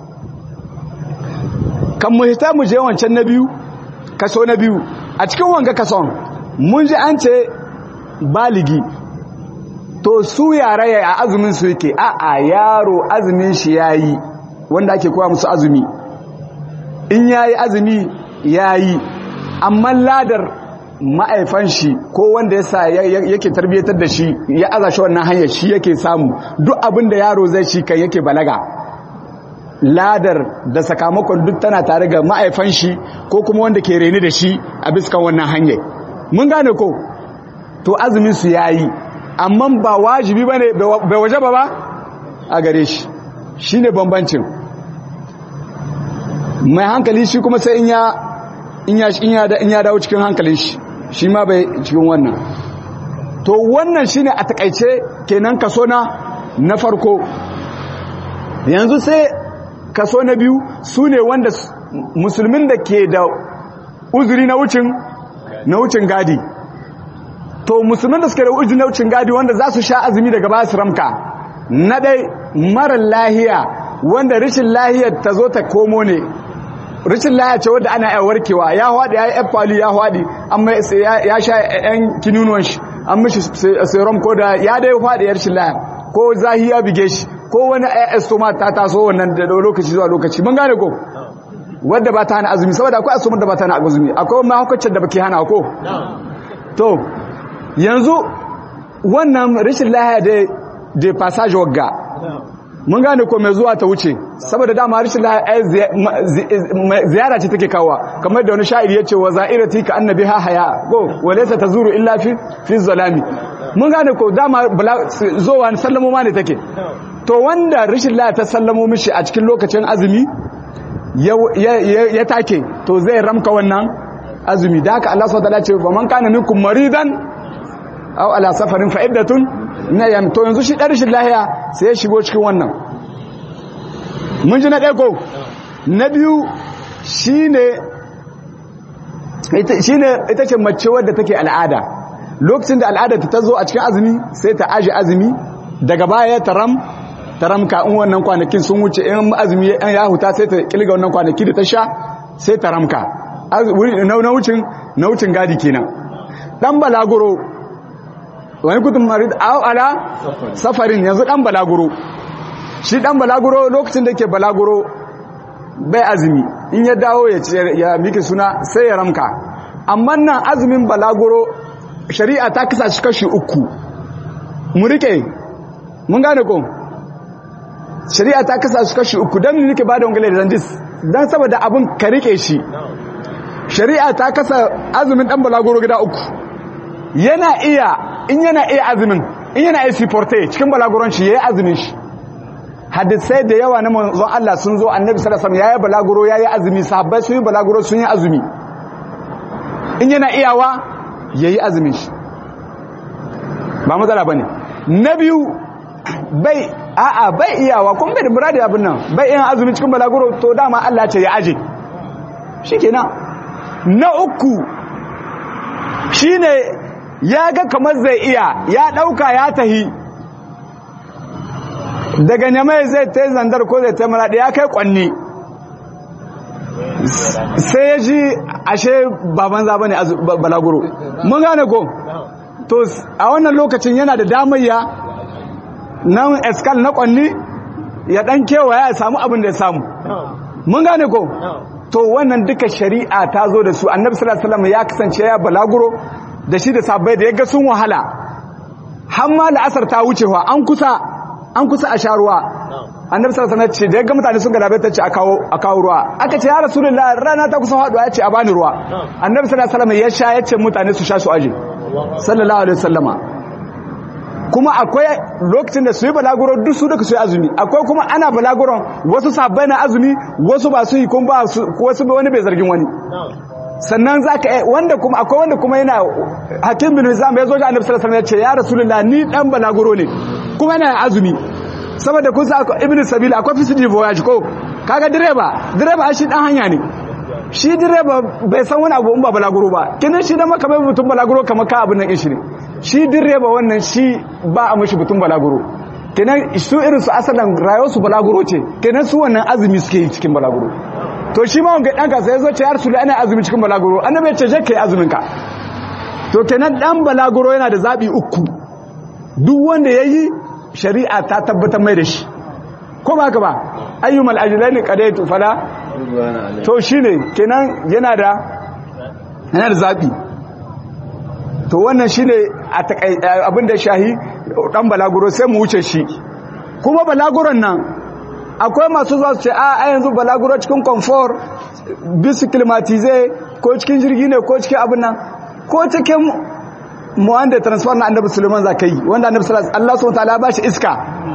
kan mu hita mu je wancan na biyu, kaso na biyu. A cikin wanga kason mun ji an ce baligi, to su yara ya a azumin su yake, a a yaro azumin shi yayi, wanda ake koya musu azumi in yayi azumi yayi, amma ladar ma'aifan shi ko wanda yasa yake tarbiyyatar da shi ya aza shi wannan hanyar shi yake samu. Duk abin da yaro zai shi kan yake balaga, ladar da sakamakon duk tana tare ga ma'aifan shi ko kuma wanda ke reni da shi a biskan wannan hanyar. Mun gane ko to azumin su yayi, amma ba wajibi bane, bai waje ba ba a gare shi. Shine bambancin. Mai hankali shi kuma sai in ya in ya in ya dawo cikin hankalin shi, shi ma bai cikin wannan. To wannan shine a takaice kenan kaso na na farko. Yanzu sai kaso na biyu su ne wanda musulmin da ke da uzuri na wucin na wucin gadi. To musulmin da suke da uzuri na wucin gadi wanda za su sha azumi daga ba su ramka. Na dai marar lahiya wanda rashin lahiyar ta zo ta komo ne, rashin lahiya ce wadda ana iya warkewa, ya hwadi ya yi efali ya hwadi, amma ya sha yan kinunuwan shi, an mishi serum ko da ya dai hwadi ya rashin lahiya ko zahi ya bige shi ko wani estoma ta taso wannan da lokaci zuwa lokaci. Mun gane ko wadda ba ta hana azumi, saboda akwai estoma da ba ta hana azumi, akwai ma hukuncin da baki hana ko. To yanzu wannan rashin lahiya da da passage wagga, mun gane ko mai zuwa ta wuce, saboda dama rashin lahiya ziyara ce take kawo, kamar da wani sha'iri yace wa za'irati ka annabi ha haya go walaysa tazuru illa fi fi zalami. Mun gane ko dama zowa sallamo ma ne take. To wanda rashin lahiya ta sallamo mishi a cikin lokacin azumi ya take, to zai ramka wannan azumi. Da haka Allah subhanahu wa ta'ala ce fa man kana minkum maridan aw ala safarin fa iddatun min ayyam. To yanzu shi dan rashin lahiya sai ya shigo cikin wannan. Mun ji na ɗaya ko na biyu shine ita shine ita ce mace wadda take al'ada. Lokacin da al'ada ta zo a cikin azumi sai ta aje azumi, daga baya ta ram ta ramka in wannan kwanakin sun wuce, in azumi ya huta sai ta kilga wannan kwanaki da ta sha sai ta ramka. Na wucin na wucin gadi kenan. Dan balaguro wani kutun marid aw ala safarin, yanzu dan balaguro, shi dan balaguro lokacin da yake balaguro bai azumi, in ya dawo ya ya miki suna sai ya ramka. Amma nan azumin balaguro shari'a ta kasa shi kashi uku, mu rike, mun gane ko shari'a ta kasa shi kashi uku. Dan nake bada wangale da zandis dan saboda abun ka rike shi. Shari'a ta kasa azumin dan balaguro gida uku. Yana iya in yana iya azumin, in yana iya siporte cikin balaguron shi yayi azumin shi hadisai da yawa na manzon Allah sun zo annabi sallallahu alaihi wasallam yayi balaguro yayi azumi sahabbai sun yi balaguro sun yi azumi in yana iyawa yayi azumin shi ba matsala bane na biyu bai a'a bai iyawa kun bai da muradi abin nan bai yin azumi cikin balaguro to dama Allah ce ya aje shikenan na uku shine ya ga kamar zai iya ya dauka ya tahi daga nyamai zai ta zandar ko zai ta maradi ya kai kwanni sai ya ji ashe baban za bane balaguro mun gane ko to a wannan lokacin yana da damayya nan eskal na kwanni ya dan kewaya ya samu abin da ya samu mun gane ko to wannan duka shari'a ta zo da su annabi sallallahu alaihi wasallam ya kasance ya balaguro da shi da sahabbai da yaga sun wahala har ma la'asar ta wucewa an kusa an kusa a sharuwa annabi sallallahu alaihi wasallam ce da yaga mutane sun gadabe ta ce a kawo a kawo ruwa aka ce ya rasulullahi rana ta kusa faduwa ya ce a bani ruwa annabi sallallahu alaihi wasallam ya sha ya ce mutane su sha su aje sallallahu alaihi wasallama kuma akwai lokacin da su yi balaguro duk su duka su yi azumi akwai kuma ana balaguron wasu sabbai na azumi wasu ba su yi kuma ba su wasu wani bai zargin wani sannan zaka wanda kuma akwai wanda kuma yana hakim bin Hizam ya zo ga annabi sallallahu alaihi wasallam ya ce ya rasulullah ni dan balaguro ne kuma yana azumi saboda kun sa ibnu sabila akwai fisidi voyage ko kaga direba direba shi dan hanya ne shi direba bai san wani abu in ba balaguro ba kinan shi da maka bai mutum balaguro kamar ka abin nan shi ne shi direba wannan shi ba a mashi mutum balaguro kenan su irin su asalan rayuwar su balaguro ce kenan su wannan azumi suke yi cikin balaguro to shi ma wanga dan kasa yazo ce ya rasulullahi ana azumi cikin balaguro annabi ya ce je kai azumin ka to kenan dan balaguro yana da zabi uku duk wanda yayi shari'a ta tabbatar mai da shi ko ba haka ba ayyumal ajlaini qadaitu fala to shine kenan yana da yana da zabi to wannan shine abinda shahi dan balaguro sai mu wuce shi kuma balaguron nan akwai masu zuwa su ce a yanzu balaguro cikin comfort bis climatize ko cikin jirgi ne ko cikin abin nan ko cikin muwanda transfer na annabi Sulaiman zakai wanda annabi sallallahu alaihi wasallam Allah subhanahu wa ta'ala ba shi iska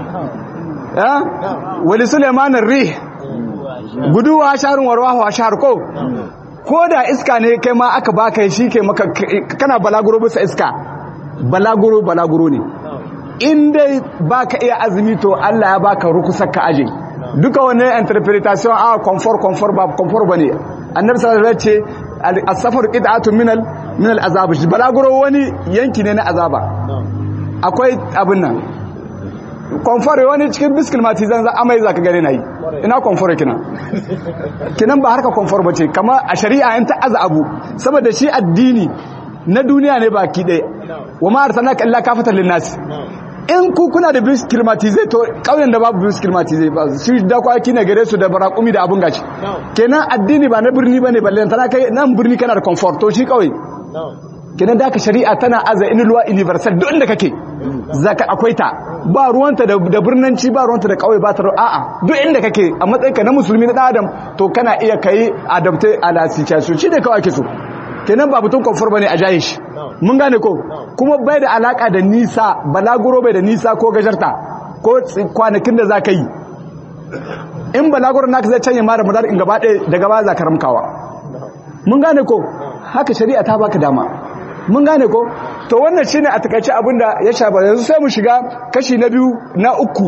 eh wali Sulaiman ar-rih guduwa sharun warwahu ashar ko ko da iska ne kai ma aka baka shi ke maka kana balaguro bisa iska balaguro balaguro ne in dai baka iya azumi to Allah ya baka rukusar ka aje duka wannan interpretation a comfort comfort ba comfort bane annabi sallallahu alaihi wasallam ce as-safar qit'atun minal minal azab balaguro wani yanki ne na azaba akwai abin nan comfort wani cikin biskil matizan za amai zaka gare nayi ina comfort kina kinan ba harka comfort bace kamar a shari'a in ta aza abu saboda shi addini na duniya ne baki ɗaya wa ma arsalnaka illa kafatan linnas in ku kuna da biskil matizai to kauyen da babu biskil matizai ba shi da kwaki ne gare su da barakumi da abun gaci kenan addini ba na birni bane balle tana kai nan birni kana da comfort to shi kauye kenan da ka shari'a tana aza inulwa universal duk inda kake zaka akwai ta ba ruwanta da birnanci ba ruwanta da kauye ba ta a'a duk inda kake a matsayinka na musulmi na adam to kana iya kai adapte ala situation shi da kawai ake so kenan ba butun comfort bane a jaye shi mun gane ko kuma bai da alaka da nisa balaguro bai da nisa ko gajarta ko kwanakin da zaka yi in balaguro naka zai canye ma Ramadan in gaba ɗaya daga ba za ka ramkawa mun gane ko haka shari'a ta baka dama mun gane ko to wannan shine a takaice abinda ya shafa yanzu sai mu shiga kashi na biyu na uku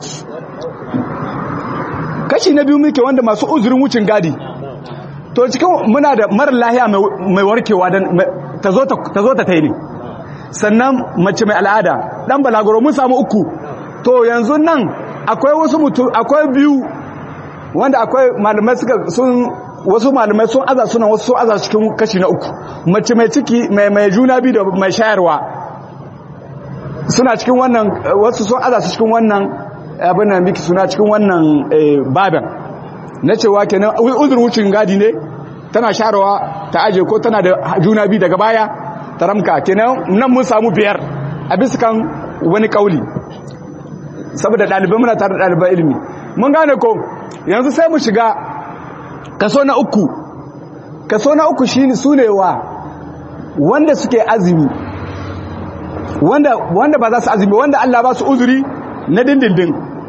kashi na biyu muke wanda masu uzurin wucin gadi to cikin muna da mara lahiya mai warkewa dan tazo ta tazo ta tayi ne sannan mace mai al'ada dan balaguro mun samu uku to yanzu nan akwai wasu mutu akwai biyu wanda akwai malamai suka sun wasu malamai sun aza suna wasu sun aza cikin kashi na uku mace mai ciki mai mai juna biyu da mai shayarwa suna cikin wannan wasu sun aza su cikin wannan abin nan miki suna cikin wannan baban na cewa kenan uzurin wucin gadi ne tana shayarwa ta aje ko tana da juna biyu daga baya ta ramka kenan nan mun samu biyar a bisa wani kauli saboda dalibai muna tare da dalibai ilimi mun gane ko yanzu sai mu shiga kaso na uku kaso na uku shine sunewa wanda suke azumi wanda wanda ba za su azumi wanda Allah ba su uzuri na dindindin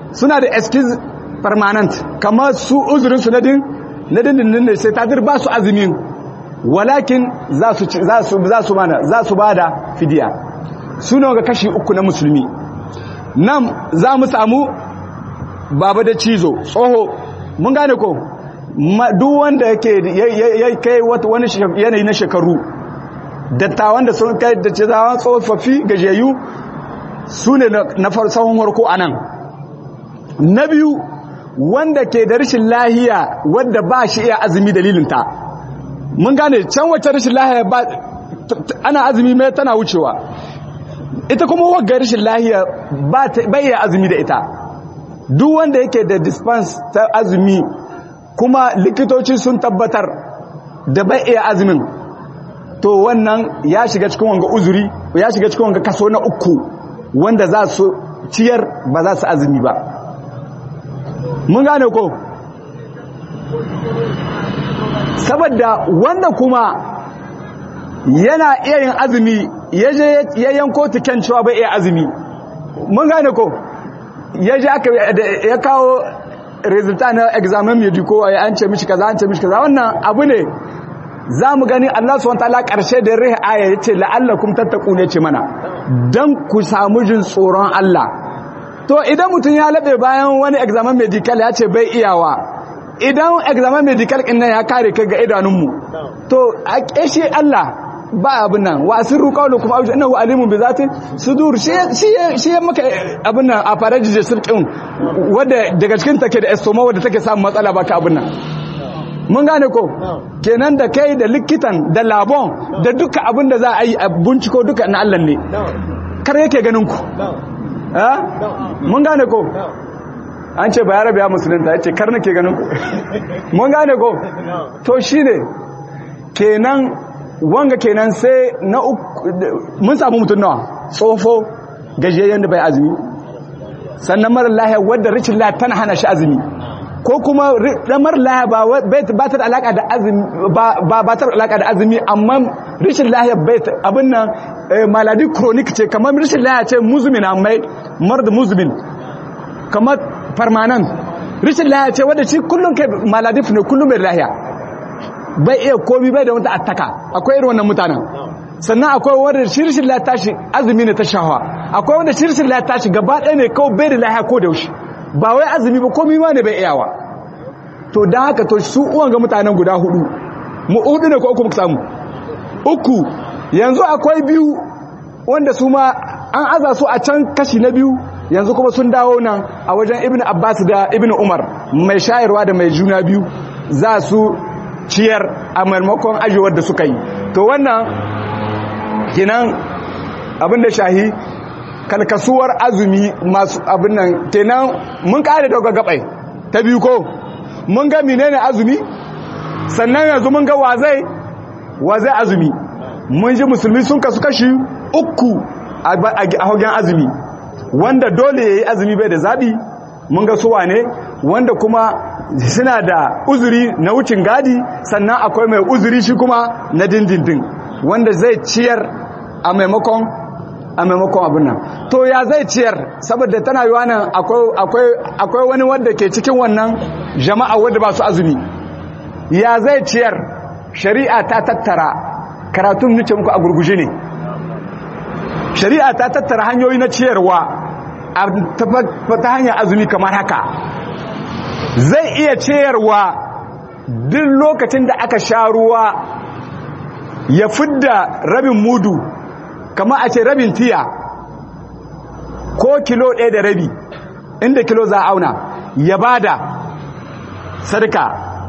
suna da excuse permanent kamar su uzurin su na din na dindindin ne sai tadir ba su azumin walakin za su za su za su mana za su bada fidiya suna ga kashi uku na musulmi nan za mu samu baba da cizo tsoho mun gane ko duk wanda yake ya kai wani yanayi na shekaru dattawan da sun kai da cizawan tsofaffi gajiyayyu su ne na farsahun warko a nan na biyu wanda ke da rashin lahiya wadda ba shi iya azumi dalilinta mun gane can wacce rashin lahiya ba ana azumi mai tana wucewa ita kuma wagga rashin lahiya ba iya azumi da ita duk wanda yake da dispense ta azumi kuma likitoci sun tabbatar da bai iya azumin to wannan ya shiga cikin wanga uzuri ya shiga cikin wanga kaso na uku wanda za su ciyar ba za su azumi ba mun gane ko saboda wanda kuma yana iya yin azumi ya je ya yanko tiken cewa bai iya azumi mun gane ko ya je aka ya kawo resulta na examen medico ya an ce mishi kaza an ce mishi kaza wannan abu ne za mu gani Allah subhanahu wataala karshe da rai aya yace la'allakum tattaquna ce mana dan ku samu jin tsoron Allah to idan mutun ya labe bayan wani examen medical ya ce bai iyawa idan examen medical din nan ya kare kai ga idanunmu to a keshe Allah ba abin nan wa asirru qawlukum aw innahu alimun bi zati sudur shi shi maka abin nan a faraji je sirkin wanda daga cikin take da estoma wanda take samun matsala baka abin nan mun gane ko kenan da kai da likitan da labon da duka abin da za a yi a binciko duka na Allah ne kar yake ganin ku ha mun gane ko an ce bayarabe ya musulunta yace kar nake ganin ku mun gane ko to shine kenan wanga kenan sai na mun samu mutun nawa tsofo gajiyayyen da bai azumi sannan mara lahiya wadda rikin lahiya tana hana shi azumi ko kuma mara lahiya ba ta da alaka da azumi ba ba ta da alaka da azumi amma rikin lahiya bai abin nan maladi chronic ce kamar rikin lahiya ce muzmin amma marad muzmin kamar permanent rikin lahiya ce wadda shi kullun kai maladi ne kullun mai lahiya bai iya komi bai da wata attaka akwai irin wannan mutanen sannan akwai wanda shirshin la tashi azumi ne ta shawa akwai wanda shirshin la tashi gaba ɗaya ne kawai bai da lahiya ko da yaushe ba wai azumi ba komi ma ne bai iyawa to dan haka to su uwan ga mutanen guda hudu mu hudu ne ko uku muka samu uku yanzu akwai biyu wanda su ma an aza su a can kashi na biyu yanzu kuma sun dawo nan a wajen ibnu abbas da ibnu umar mai shayarwa da mai juna biyu za su ciyar a maimakon ajiyar da suka yi to wannan kinan abin da shahi kalkasuwar azumi masu abin nan kenan mun kare daga gabai ta biyu ko mun ga menene azumi sannan yanzu mun ga wazai wazai azumi mun ji musulmi sun kasu kashi uku a hagen azumi wanda dole yayi azumi bai da zabi mun ga su wane wanda kuma suna da uzuri na wucin gadi sannan akwai mai uzuri shi kuma na dindindin wanda zai ciyar a maimakon a maimakon abin nan to ya zai ciyar saboda tana yiwa nan akwai akwai akwai wani wanda ke cikin wannan jama'a wanda ba su azumi ya zai ciyar shari'a ta tattara karatun nace muku a gurguje ne shari'a ta tattara hanyoyi na ciyarwa ta hanyar azumi kamar haka zai iya ciyarwa duk lokacin da aka sha ruwa ya fidda rabin mudu kamar a ce rabin tiya ko kilo ɗaya da rabi inda kilo za a auna ya bada sadaka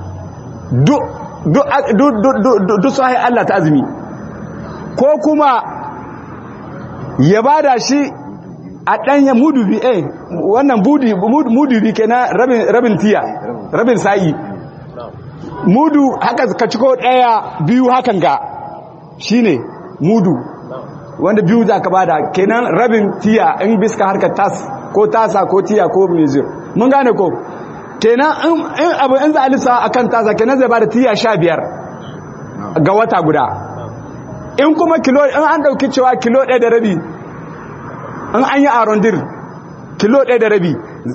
duk sahi Allah ta azumi ko kuma ya bada shi a ɗanya mudu bi eh wannan mudu bi kenan rabin rabin tiya rabin sa'i mudu haka ka ciko ɗaya biyu hakan ga shine mudu wanda biyu za ka bada kenan rabin tiya in biska harkar tas ko tasa ko tiya ko mezir mun gane ko kenan in abu in za a lissa akan tasa kenan zai bada tiya sha biyar ga wata guda in kuma kilo in an ɗauki cewa kilo ɗaya da rabi in an yi arondir kilo ɗaya da rabi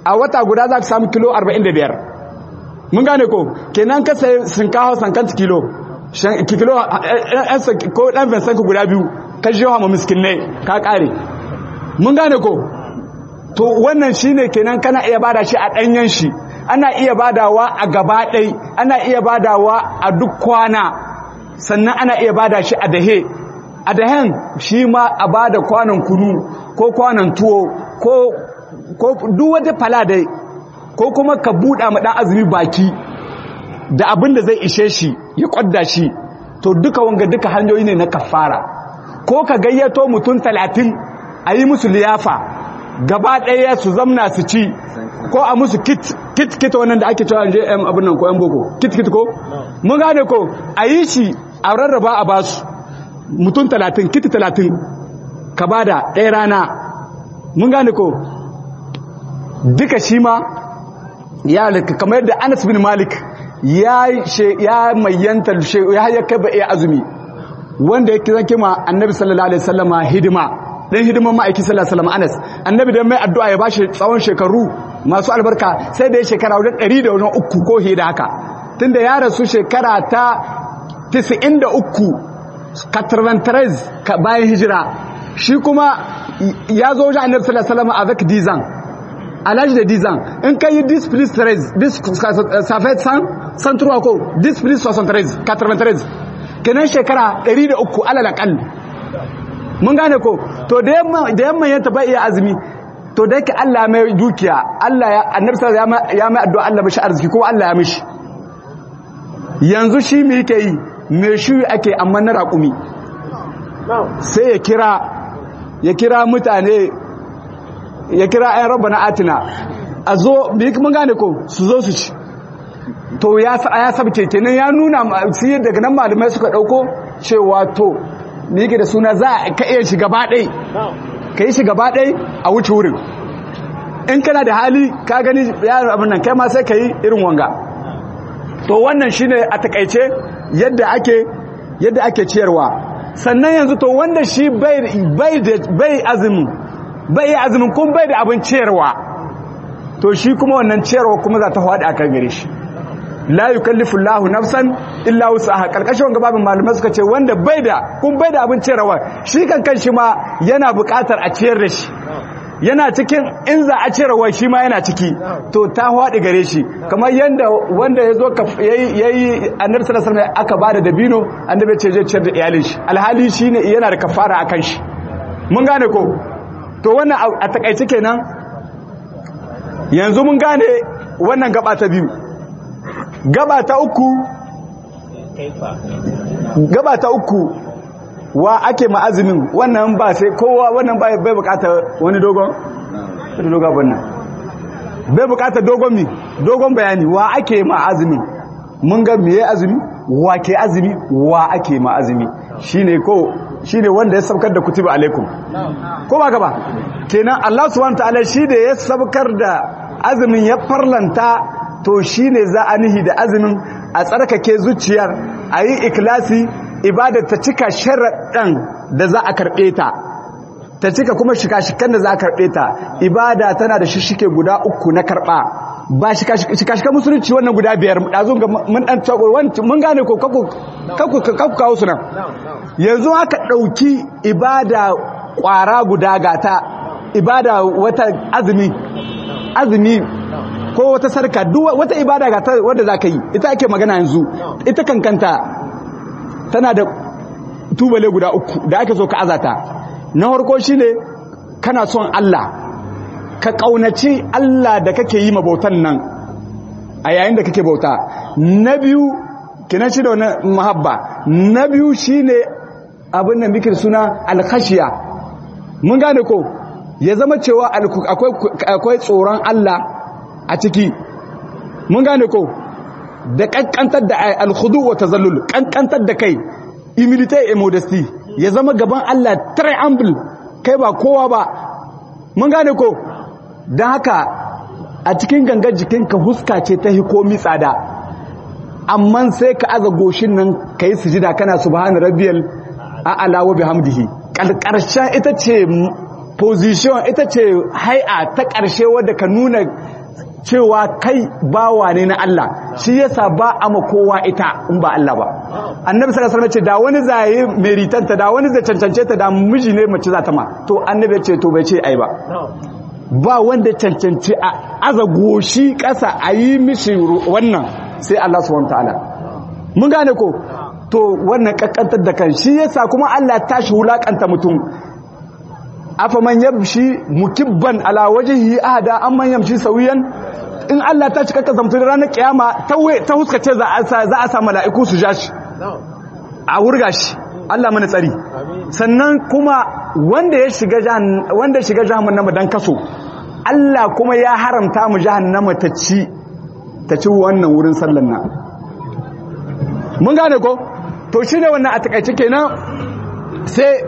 a wata guda za ka samu kilo arba'in da biyar. Mun gane ko kenan ka sai shinkafa sankan kilo kilo ko dan vincent guda biyu ka jewa ma miskinai ka kare. Mun gane ko to wannan shine kenan kana iya bada shi a danyen shi, ana iya badawa a gaba ɗai, ana iya badawa a duk kwana, sannan ana iya bada shi a dahe. A dahen shi ma a bada kwanan kunu ko kwanan tuwo ko ko duk wata fala dai, ko kuma ka buɗa ma ɗan azumi baki da abin da zai ishe shi ya kwadda shi. To duka wanga duka hanyoyi ne na kafara. Ko ka gayyato mutum talatin a yi musu liyafa gaba ɗaya su zamna su ci, ko a musu kit kit kit wannan da ake cewa J M abin nan ko yan boko kit kit ko mun gane ko a yi shi a rarraba a basu mutum talatin kit talatin ka bada ɗaya rana. Mun gane ko duka shi ma ya kamar yadda Anas bin Malik ya ya mayyanta ya ya kai ba iya azumi wanda yake zake ma Annabi sallallahu alaihi wasallama hidima dan hidiman ma'aiki sallallahu alaihi wasallam Anas. Annabi dan mai addu'a ya bashi tsawon shekaru masu albarka, sai da ya shekara wajen ɗari da wajen uku ko he da haka, tunda ya rasu shekara ta tis'in da uku bayan hijira. Shi kuma ya zo wajen Annabi sallallahu alaihi wasallam avec dix ans, à l'âge de dix ans. In kai dix plus treize, ça fait cent trois ko dix plus soixante-treize, quatre-vingt-treize, kenan shekara ɗari da uku alal aqal. Mun gane ko to da yamma da yamma yanta bai iya azumi, to da yake Allah mai dukiya, Allah ya Annabi sallallahu alaihi wasallam ya mai addu'a Allah mishi arziki ko Allah ya mishi. Yanzu shi me yake yi, me shi ake amma na raƙumi, sai ya kira ya kira mutane, ya kira ayan rabbana atina a zo mun gane ko su zo su ci. To ya ya sabke kenan, ya nuna sai daga nan malamai suka dauko cewa to me yake da suna za ka iya shi gaba ɗai, ka yi shi gaba ɗai a wuce wurin. In kana da hali ka gani yaron abin nan kai ma sai ka yi irin wanga. To wannan shine a takaice yadda ake yadda ake ciyarwa. Sannan yanzu to wanda shi bai bai bai azumin bai azumin kun bai da abin ciyarwa, to shi kuma wannan ciyarwa kuma za ta faɗi akan gare shi. La yukallifu Allahu nafsan illa wusaha. Karkashin wannan babin malamai suka ce wanda bai da kun bai da abin ciyarwa, shi kan kanshi ma yana buƙatar a ciyar da shi, yana cikin in za a ciyarwa shi ma yana ciki, to ta faɗi gare shi. Kamar yanda wanda yazo yayi yayi Annabi sallallahu alaihi wasallam aka bada dabino, Annabi ce zai ciyar da iyalin shi, alhali shine yana da kafara akan shi. Mun gane ko to wannan a takaice kenan. Yanzu mun gane wannan gaba ta biyu. Gaba ta uku gaba ta uku wa ake ma'azimin, wannan ba sai kowa, wannan bai bai bukata wani dogon da dogon bannan bai bukata dogon mi dogon bayani. Wa ake ma'azimin mun ga meye azumi, wa ke azumi, wa ake ma'azimi shine ko shine wanda ya sabkar da kutiba alaikum, ko ba gaba kenan Allah subhanahu wa ta'ala shi da ya sabkar da azumin ya farlanta, to shi ne za a nihi da azumin a tsarkake zuciyar, a yi ikilasi, ibadar ta cika sharaɗin da za a karɓe ta, ta cika kuma shika-shikan da za a karɓe ta. Ibada tana da shishike guda uku na karɓa, ba shika-shikan musulunci wannan guda biyar. Ɗazun ga mun ɗan tagwar mun gane ko kaku kawo su nan. Yanzu aka ɗauki ibada ƙwara guda gata, ibada wata azumi azumi ko wata sarka, duk wata ibada ga ta wanda zaka yi, ita ake magana yanzu. Ita kankanta tana da tubale guda uku da ake so ka azata. Na farko shine kana son Allah, ka kaunaci Allah da kake yi mabautan nan a yayin da kake bauta. Na biyu kina shi da wannan mahabba. Na biyu shine abin da muke suna al-khashiya. Mun gane ko ya zama cewa akwai akwai tsoron Allah a ciki. Mun gane ko da kankantar da al-khudu wa tazallul, kankantar da kai, humility and modesty, ya zama gaban Allah triumphal, kai ba kowa ba. Mun gane ko dan haka a cikin gangar jikinka huska ce ta hikomi tsada, amma sai ka aza goshin nan kai sujida kana subhana rabbiyal a'la wa bihamdihi. Kalkarshen ita ce position ita ce hai'a ta ƙarshe wadda ka nuna cewa kai bawa ne na Allah, shi yasa ba a ma kowa ita in ba Allah ba. Annabi sallallahu alaihi wasallam ce da wani zai meritanta, da wani zai cancance ta, da miji ne mace za ta ma, to annabi ce to bai ce ai ba. Ba wanda cancanci a aza goshi ƙasa a yi mishi wannan sai Allah subhanahu wataala. Mun gane ko? To wannan kakkantar da kan shi yasa kuma Allah tashi wulakanta mutum. Afa man yamshi mukibban ala wajhihi ahada amman yamshi sawiyan. In Allah ta cika ka zamtu ranar kiyama ta ta huskace za a sa za a sa mala'iku su ja shi a wurga shi. Allah mana tsari. Sannan kuma wanda ya shiga jahan wanda ya shiga jahannama dan kaso, Allah kuma ya haramta mu jahannama ta ci ta ci wannan wurin sallan nan. Mun gane ko? To shine wannan a takaice kenan sai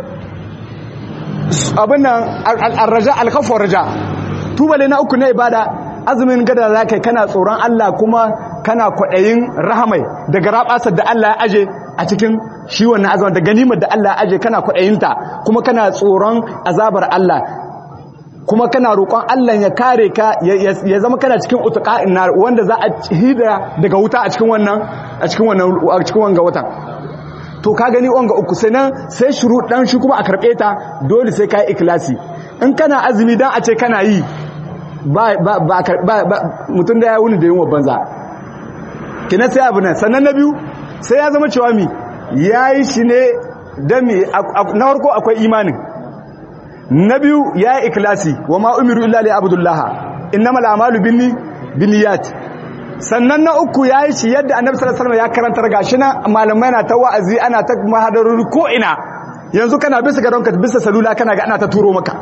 abin nan al-raja al-khawf war-raja. Tubale na uku ne ibada. Azumin gada za ka yi kana tsoron Allah kuma kana kwaɗayin rahamai daga rabasar da Allah ya aje a cikin shi wannan azumin da ganimar da Allah ya aje kana kwaɗayinta kuma kana tsoron azabar Allah kuma kana roƙon Allah ya kare ka ya zama kana cikin utqa'in nar wanda za a hida daga wuta a cikin wannan a cikin wannan a cikin wanga watan. To ka gani wanga uku sai nan sai shuru dan shi kuma a karbe ta dole sai kai ikhlasi. In kana azumi dan a ce kana yi ba ba ba mutum da ya wuni da yunwa banza kina sai abu nan. Sannan na biyu sai ya zama cewa mi yayi shi ne da mi na farko akwai imanin, na biyu yayi ikhlasi wa ma umiru illa li abdullah innamal a'malu binni binniyat. Sannan na uku yayi shi yadda annabi sallallahu alaihi wasallam ya karanta gashi na malamai na ta wa'azi ana ta mahadaruri ko ina. Yanzu kana bisa gadonka bisa salula kana ga ana ta turo maka,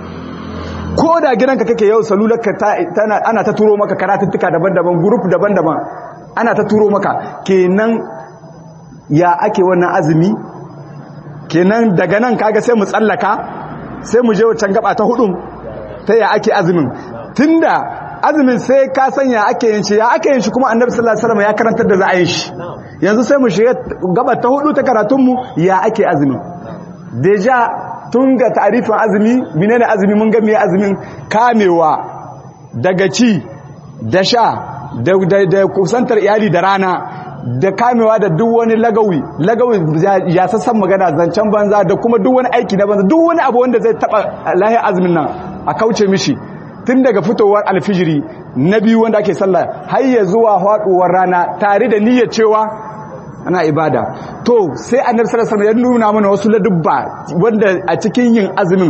ko da gidanka kake yau salularka tana ana ta turo maka karatuttuka daban-daban, group daban-daban ana ta turo maka. Kenan ya ake wannan azumi? Kenan daga nan kaga sai mu tsallaka sai mu je wancan gaba ta hudun ta ya ake azumin. Tunda azumin sai ka sanya ake yin shi, ya ake yin shi kuma annabi sallallahu alaihi wasallam ya karantar da za a yi shi. Yanzu sai mu shiga gaba ta hudu ta karatunmu, ya ake azumin. Deja tun ga tarifin azumi, menene azumi? Mun ga me azumin kamewa daga ci da sha da, da, da kusantar iyali da rana, da kamewa da duk wani lagawi lagawi ya sassan magana, zancen banza da kuma duk wani aiki na banza, duk wani abu wanda zai taba lahi azumin nan a kauce mishi tun daga fitowar alfijiri na biyu wanda ake sallah har ya zuwa faduwar rana tare da niyyar cewa ana ibada. To sai annabi sallallahu alaihi wasallam ya nuna mana wasu ladubba wanda a cikin yin azumin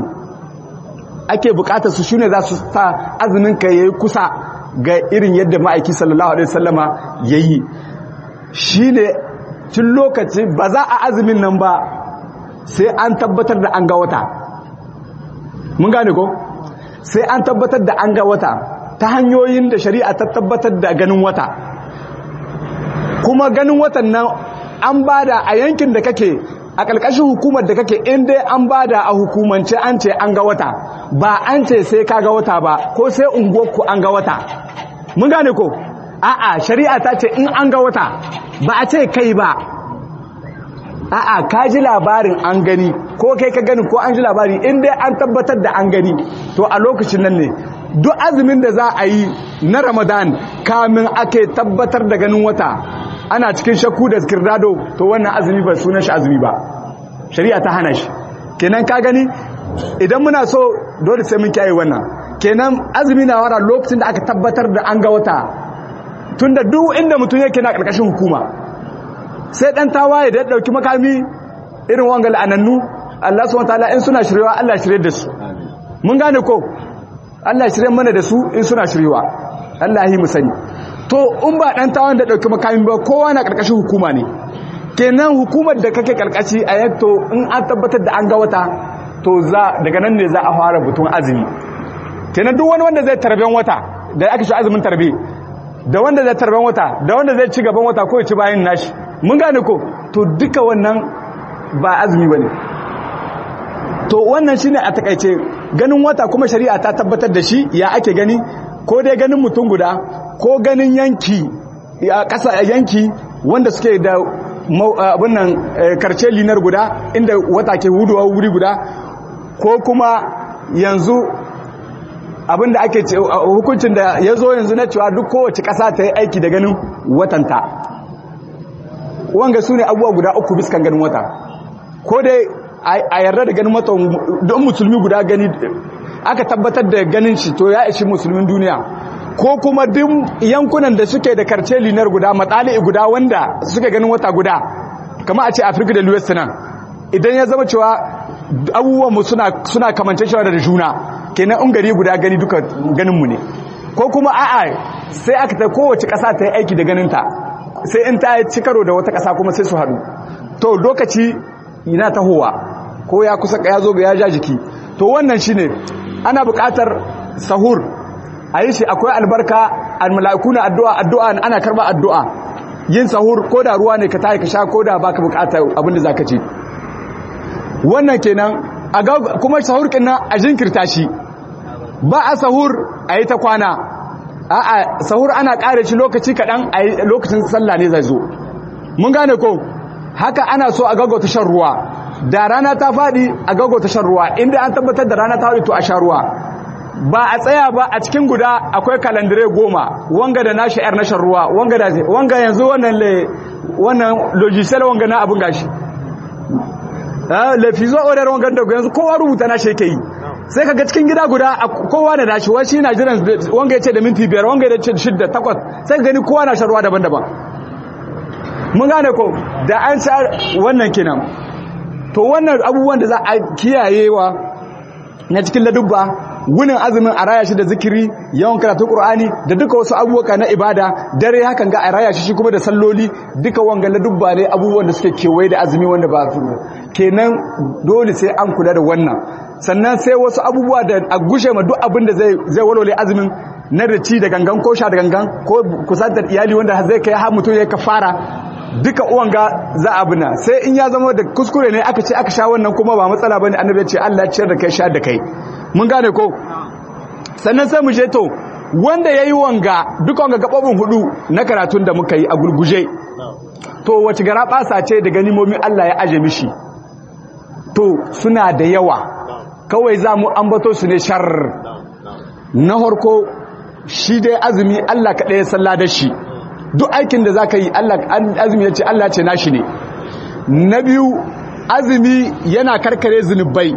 ake bukatar su shine za su sa azumin ka yayi kusa ga irin yadda ma'aiki sallallahu alaihi wasallama yayi. Shine tun lokaci ba za a azumin nan ba sai an tabbatar da an ga wata. Mun gane ko? Sai an tabbatar da an ga wata ta hanyoyin da shari'a ta tabbatar da ganin wata. Kuma ganin watan nan an bada a yankin da kake a ƙarƙashin hukumar da kake, in dai an bada a hukumance an ce an ga wata, ba an ce sai ka ga wata ba ko sai unguwarku an ga wata. Mun gane ko? A'a, shari'a ta ce in an ga wata, ba a ce kai ba. A'a, ka ji labarin an gani ko kai ka gani ko an ji labari, in dai an tabbatar da an gani to a lokacin nan ne duk azumin da za a yi na Ramadan kamin ake tabbatar da ganin wata ana cikin shakku da kirdado, to wannan azumi ba sunan shi azumi ba, shari'a ta hana shi. Kenan ka gani idan muna so dole sai mun kiyaye wannan. Kenan azumi na wara lokacin da aka tabbatar da an ga wata, tunda duk inda mutum yake na karkashin hukuma. Sai dan tawaye da ya dauki makami irin wanga la'anannu, Allah subhanahu wataala in suna shiryewa Allah shirye da su. Mun gane ko? Allah shirye mana da su in suna shiryewa. Allah yi mu sani. To in ba dan tawan da dauki makami ba, kowa na karkashin hukuma ne. Kenan hukumar da kake karkashi a yato in an tabbatar da an ga wata, to za daga nan ne za a fara butun azumi. Kenan duk wani wanda zai tarben wata da aka shi azumin tarbe, da wanda zai tarben wata, da wanda zai ci gaban wata ko ya ci bayan nashi. Mun gane ko? To duka wannan ba azumi bane. To wannan shine a takaice ganin wata, kuma shari'a ta tabbatar da shi. Ya ake gani? Ko dai ganin mutum guda, ko ganin yanki a ƙasa yanki wanda suke da abin nan karce linar guda inda wata ke huduwa wuri guda, ko kuma yanzu abinda ake ce hukuncin da ya zo yanzu na cewa duk kowace ƙasa ta yi aiki da ganin watanta, wanga su ne abubuwa guda uku biskan ganin wata, ko dai a yarda da ganin wata don musulmi guda gani aka tabbatar da ganin shi to ya ishi musulmin duniya, ko kuma duk yankunan da suke da karce linar guda matsali guda wanda suke ganin wata guda, kama a ce afirka da luwest nan, idan ya zama cewa abubuwanmu suna, suna kamance shi da juna, kenan in gari guda gani duka ganinmu ne, ko kuma a'a sai aka ta kowace ƙasa ta yi aiki da ganinta, sai in ta ci karo da wata ƙasa kuma sai su haɗu, to lokaci ina tahowa ko ya kusa ya zo ga ya ja jiki, to wannan shine ana buƙatar sahur a yi shi, akwai albarka, almala'iku na addu'a, addu'a ana karɓa addu'a, yin sahur ko da ruwa ne ka tayi ka sha ko da baka buƙatar abin da zaka ci, wannan kenan. A kuma sahur kinnan a jinkirta shi, ba a sahur a yi ta kwana, a'a sahur ana ƙare shi lokaci kaɗan, a lokacin sallah ne zai zo, mun gane ko. Haka ana so a gaggauta shan ruwa, da rana ta faɗi a gaggauta shan ruwa, inda an tabbatar da rana ta faɗi to a sha ruwa, ba a tsaya ba a cikin guda akwai kalandire goma, wanga da nashi yar na shan ruwa, wanga da wanga yanzu wannan le wannan logicel wanga na abun gashi lafizo odar wangan da yanzu kowa rubuta na shi yake yi, sai kaga cikin gida guda kowa da nashi, wai shi na jiran wanga yace da minti biyar, wanga yace da shidda takwas, sai gani kowa na sharuwa daban-daban, mun gane ko. Da an sha wannan kenan, to wannan abubuwan da za a kiyayewa na cikin ladubba, wunin azumin a raya shi da zikiri, yawan karatu Qur'ani da duka wasu abubuwa na ibada, dare hakan ga a raya shi shi kuma da salloli, duka wanga ladubba ne abubuwan da suke kewaye da azumi wanda ba su kenan, dole sai an kula da wannan. Sannan sai wasu abubuwa da a gushe ma duk abin da zai zai walwale azumin, na da ci da gangan ko sha da gangan ko kusantar iyali wanda zai kai har mutum ya kafara, duka uwan ga za a bina. Sai in ya zama da kuskure ne aka ce aka sha wannan kuma ba matsala bane, annabi ya ce Allah ya ciyar da kai sha da kai, mun gane ko. Sannan sai mu je to wanda yayi wanga duka wanga gabobin hudu na karatun da muka yi a gurguje, to wace gara basa ce da ganimomin Allah ya aje mishi, to suna da yawa, kawai za mu ambato su ne shar. Na harko shi dai azumi Allah kaɗai ya salla da shi, duk aikin da za ka yi azumi ya ce Allah ce nashi ne. Na biyu azumi yana karkare zunubai,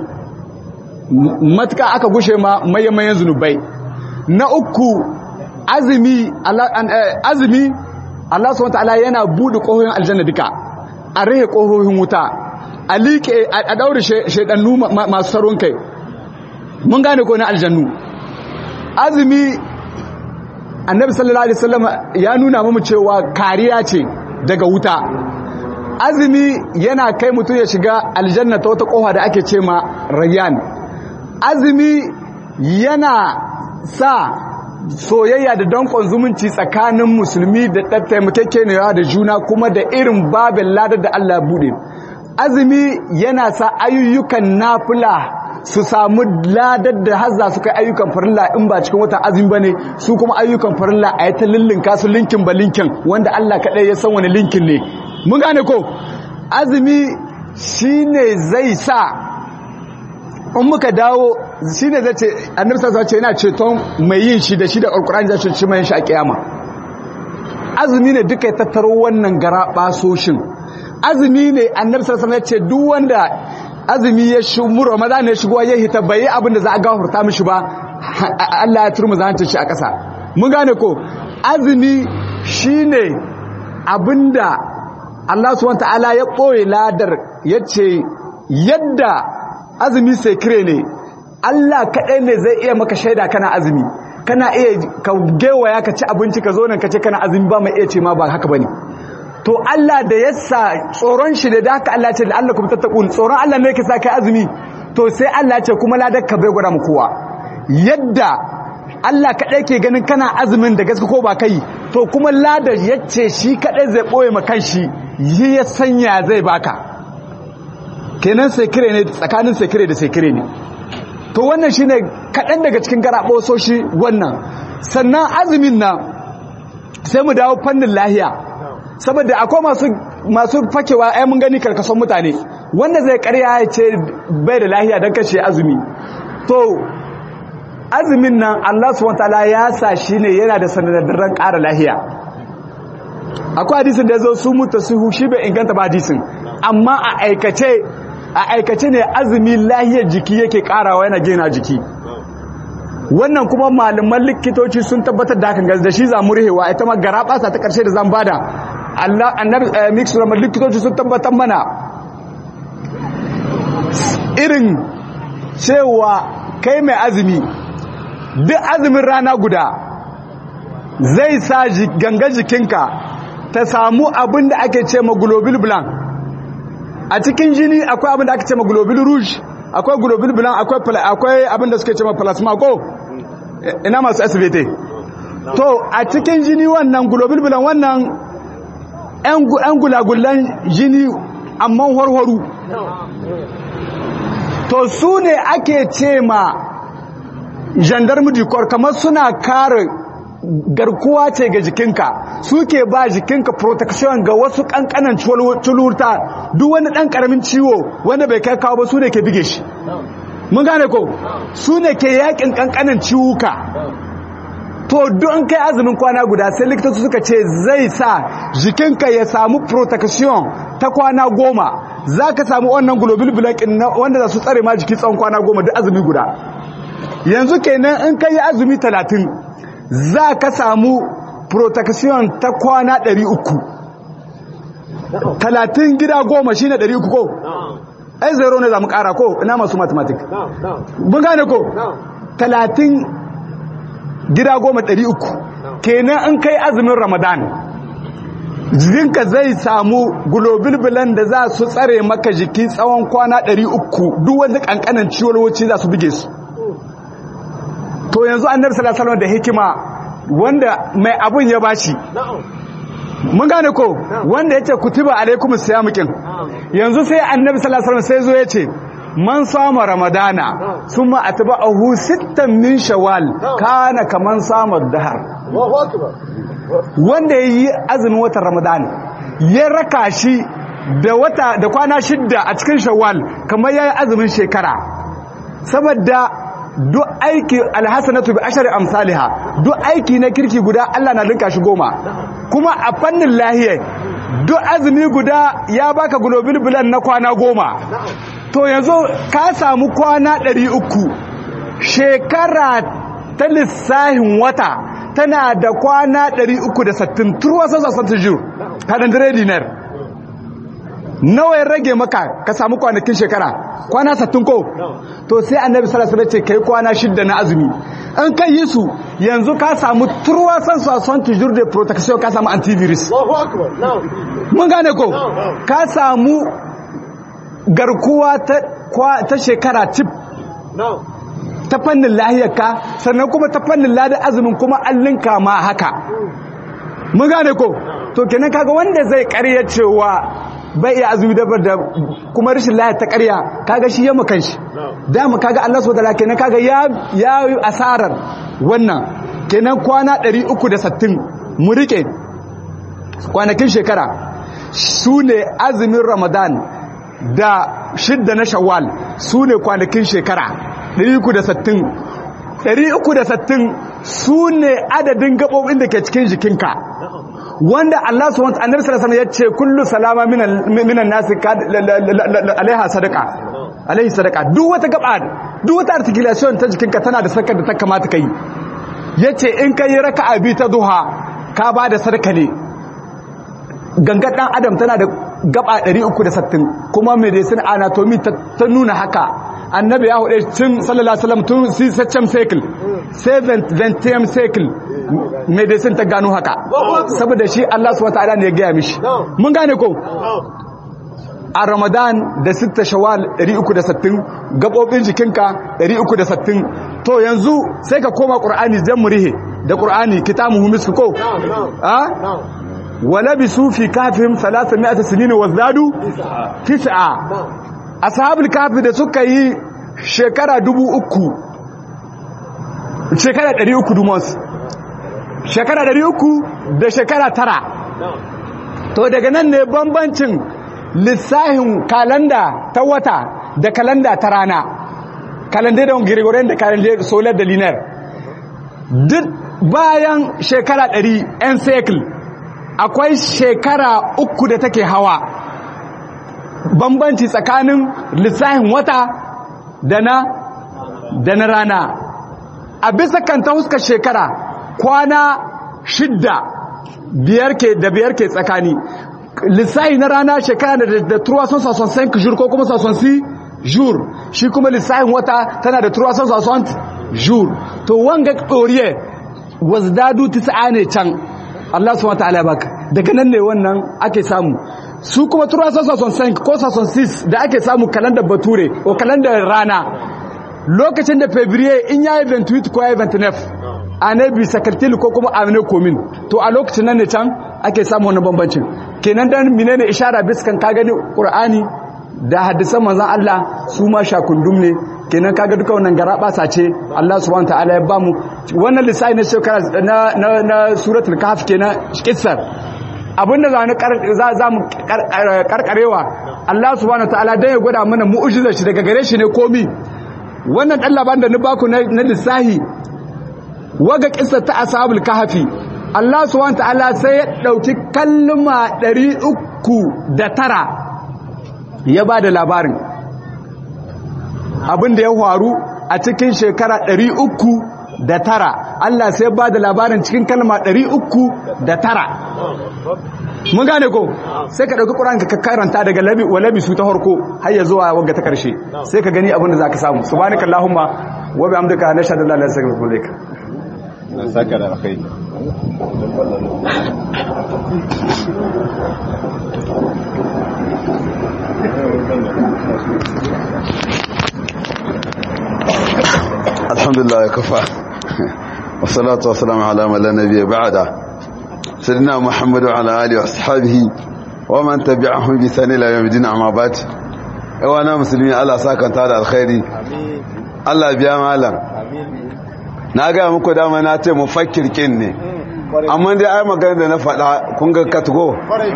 matuka aka gushe ma mayan zunubai. Na uku azumi azumi Allah subhanahu wataala yana bude ƙohohin aljanna duka, a rahe ƙohohin wuta, a liƙe a daure shaidannu masu saron kai, mun gane ko na aljannu. Azumi annabi sallallahu alaihi wasallam ya nuna mu cewa kariya ce daga wuta. Azumi yana kai mutum ya shiga aljanna ta wata kofa da ake ce ma rayyan. Azumi yana sa soyayya da dankon zumunci tsakanin musulmi da taimakekeniya da juna, kuma da irin babin ladar da Allah bude. Azumi yana sa ayyukan nafila su samu ladar da hazza su kai ayyukan farilla in ba cikin watan azumi bane, su kuma ayyukan farilla a yi ta lillinka su linkin ba linkin, wanda Allah kaɗai ya san wani linkin ne, mun gane ko. Azumi shine zai sa in muka dawo, shine zai ce annabi sallallahu alaihi wasallam yana ceton mai yin shi da shi da alqur'ani zai ce mai shi a kiyama. Azumi ne duka ya tattaro wannan gara basoshin. Azumi ne annabi sallallahu alaihi wasallam ya ce duk wanda azumi ya shigo Ramadan ya shigo ya hita bai yi abin da za a gafarta mishi ba, Allah ya turmu zahancin shi a ƙasa, mun gane ko. Azumi shine abinda Allah subhanahu wataala ya ɓoye ladar, yace yadda azumi sai kire ne, Allah kaɗai ne zai iya maka shaida kana azumi, kana iya ka gewaya ka ci abinci ka zo nan ka ce kana azumi, ba mai iya ce ma ba haka bane. To Allah da yasa tsoron shi da haka Allah ce Allah kuma tattaqun, tsoron Allah ne yake sa kai azumi, to sai Allah ce kuma ladar ka bai gwada mu kowa. Yadda Allah kaɗai ke ganin kana azumin da gaske ko ba kai, to kuma ladar yace shi kaɗai zai boye ma kanshi, yi ya sanya zai baka. Kenan sekire ne tsakanin sekire da sekire ne. To wannan shine kaɗan daga cikin garaɓososhi wannan. Sannan azumin nan sai mu dawo fannin lahiya, saboda akwai masu masu fakewa ai mun gani karkason mutane wanda zai ƙarya ya ce bai da lahiya dan kashe azumi, to azumin nan Allah subhanahu wataala ya sa shi ne yana da sanadaran ƙara lahiya. Akwai hadisin da ya zo su mutu su shi bai inganta ba hadisin, amma a aikace a aikace ne azumi lahiyar jiki yake ƙarawa yana gina jiki. Wannan kuma malaman likitoci sun tabbatar da hakan da shi za mu rihewa ita ma garabasa ta ƙarshe da zan bada Allah annabi mix malaman likitoci sun tabbatar mana irin cewa kai mai azumi duk azumin rana guda zai sa ganga jikinka ta samu abin da ake ce ma globule blanc. A cikin jini akwai abin da ake ce ma globule rouge, akwai globule blanc, akwai akwai abin da suke ce ma plasma ko ina masu S V T. To a cikin jini wannan globule blanc wannan ɗan gulagulan jini amma warwaru, to su ne ake ce ma gendarme du corps, kamar suna kare garkuwa ce ga jikinka, suke ba jikinka protection ga wasu kankanan culurta. Duk wani dan karamin ciwo wanda bai kai kawo ba su ne ke bige shi. Mun gane ko su ne ke yakin kankanan ciwuka. To don kai azumin kwana guda sai likitoci suka ce zai sa jikinka ya samu protection ta kwana goma. Za ka samu wannan globule blanc wanda za su tsare ma jiki tsawon kwana goma duk azumi guda. Yanzu kenan in kai azumi talatin za ka samu protection ta kwana ɗari uku. Talatin gida goma shi ne ɗari uku ko? Ai zero ne za mu ƙara ko? Ina masu mathematic. Mun gane ko? Talatin gida goma ɗari uku. Kenan in kai azumin Ramadan jikinka zai samu globule blanc da za su tsare maka jiki tsawon kwana ɗari uku. Duk wanda ƙanƙanan ciwon za su buge su. To yanzu annabi sallallahu alaihi wasallam da hikima wanda mai abun ya bashi, mun gane ko wanda yace kutiba alaikumus siyamukin, yanzu sai annabi sallallahu alaihi wasallam sai zo yace man sama ramadana summa atba'ahu sittan min shawwal kana kaman sama dahar. Wanda yayi azumin watan ramadana ya raka shi da wata da kwana shidda a cikin shawwal kamar yayi azumin shekara. Saboda duk aiki alhasanatu bi ashari amsalha, duk aiki na kirki guda Allah na linka shi goma. Kuma a fannin lahiya duk azumi guda ya baka globule blanc na kwana goma. To yanzu ka samu kwana ɗari uku, shekara ta lissahin wata tana da kwana ɗari uku da sittin turwa sassa sassa jiru kadandare dinar. Nawa ya rage maka ka samu kwanakin shekara? Kwana sittin ko? To sai annabi sallallahu alaihi wasallam ce kai kwana shidda na azumi. An kai yi su yanzu ka samu turwa san soixante toujours de protection, ka samu antivirus. Mun gane ko? Ka samu garkuwa ta ta shekara tip. Ta fannin lahiyarka sannan kuma ta fannin ladan azumin kuma an linka ma haka. Mun gane ko? To kenan kaga wanda zai ƙarya cewa bai iya azumi dabar da kuma rashin lafiya ta ƙarya, kaga shi ya makan shi. Da mu kaga Allah subhanahu wataala kenan kaga ya ya yi asarar wannan. Kenan kwana ɗari uku da sittin mu rike kwanakin shekara su ne azumin Ramadan da shidda na Shawwal, su ne kwanakin shekara ɗari uku da sittin. ɗari uku da sittin su ne adadin gaɓoɓin da ke cikin jikinka, wanda Allah subhanahu wa ta'ala annabi sallallahu alaihi wasallam yace kullu salama minan minan nasi alaiha sadaqa alaihi sadaqa. Duk wata gaba duk wata articulation ta jikinka tana da sadaka da ta kamata kai. Yace in kai raka'a bi ta duha ka ba da sadaka ne. Gangar dan adam tana da gaba ɗari uku da sittin, kuma medicine anatomy ta nuna haka. Annabi ya hude tun sallallahu alaihi wasallam tun sixth cycle twentieth cycle medicine ta gano haka, saboda shi Allah subhanahu wa ta'ala ne ya gaya mishi. Mun gane ko? A Ramadan da sitta Shawwal ɗari uku da sittin, gabobin jikinka ɗari uku da sittin. To yanzu sai ka koma Qur'ani zan murihe da Qur'ani kitabuhu misku ko? Ha? walabisu fi kafihim thalathami'ata sinin wazdadu tis'a. Ashabul kafi da suka yi shekara dubu uku, shekara ɗari uku dumos, shekara ɗari uku da shekara tara. To daga nan ne bambancin lissahin kalanda ta wata da kalanda ta rana. calendar Gregorian da calendar solar da lunar duk bayan shekara ɗari en cycle akwai shekara uku da take hawa bambanci tsakanin lissafin wata da na da na rana a bisa kan ta huskar shekara kwana shidda biyar ke da biyar ke tsakani lissafi na rana shekara da da trois cent soixante-cinq jours ko kuma soixante-six jours shi kuma lissafin wata tana da trois cent soixante jours to wanga ɗoriye wazdadu tis'a ne can Allah subhanahu wa ta'ala baka daga nan ne wannan ake samu su kuma trois cent soixante-cinq ko soixante-six da ake samu kalandar bature ko kalandar rana lokacin da février in yayi vingt-huit ko yayi vingt-neuf ane bi sakartil ko kuma amine komin to a lokacin nan ne can ake samu wannan bambancin kenan dan menene ishara biskan ka gani qur'ani da hadisan manzon Allah su ma shakundum ne kenan kaga duka wannan garaba sace Allah subhanahu wataala ya bamu wannan lissafi na shekara na na, na suratul kahf kenan kissar abinda za za mu karkarewa Allah subhanahu wataala dan ya gwada mana mu'jizar shi daga gare shi ne komi wannan dan labarin da ni baku na lissafi waga kissar ta ashabul kahfi Allah subhanahu wataala sai ya dauki kalma ɗari uku da tara ya bada labarin abinda ya faru a cikin shekara ɗari uku da tara Allah sai ba da labarin cikin kalma ɗari uku da tara mun gane ko sai ka ɗauki ƙuran ka karanta daga labi wa labi su ta harko har ya zuwa wagga ta ƙarshe sai ka gani abin da za ka samu subhanaka allahumma wa bihamdika nashhadu an la ilaha illa anta astaghfiruka wa atubu ilaik saka da alkhairi الحمد لله كفى والصلاة والسلام على من لا نبي بعده سيدنا محمد وعلى آله وأصحابه ومن تبعهم بثاني إلى يوم الدين أما بعد وانا مسلمين الله ساكن تعالى الخير الله بيا مالا na ga muku dama na ce mu fakirkin ne amma dai ai magana da na faɗa kun ga katgo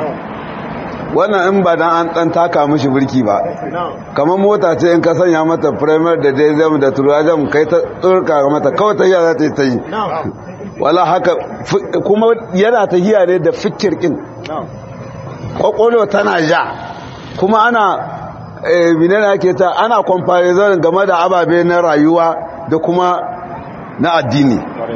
wannan in ba dan an dan taka mishi burki ba kamar mota ce in ka sanya mata primer da diesel da turajam kai ta tsurka mata kawai ta yaya za ta yi wala haka kuma yana ta hiya ne da fikirkin kwakwalo tana ja kuma ana minana ake ta ana comparison game da ababe na rayuwa da kuma na addini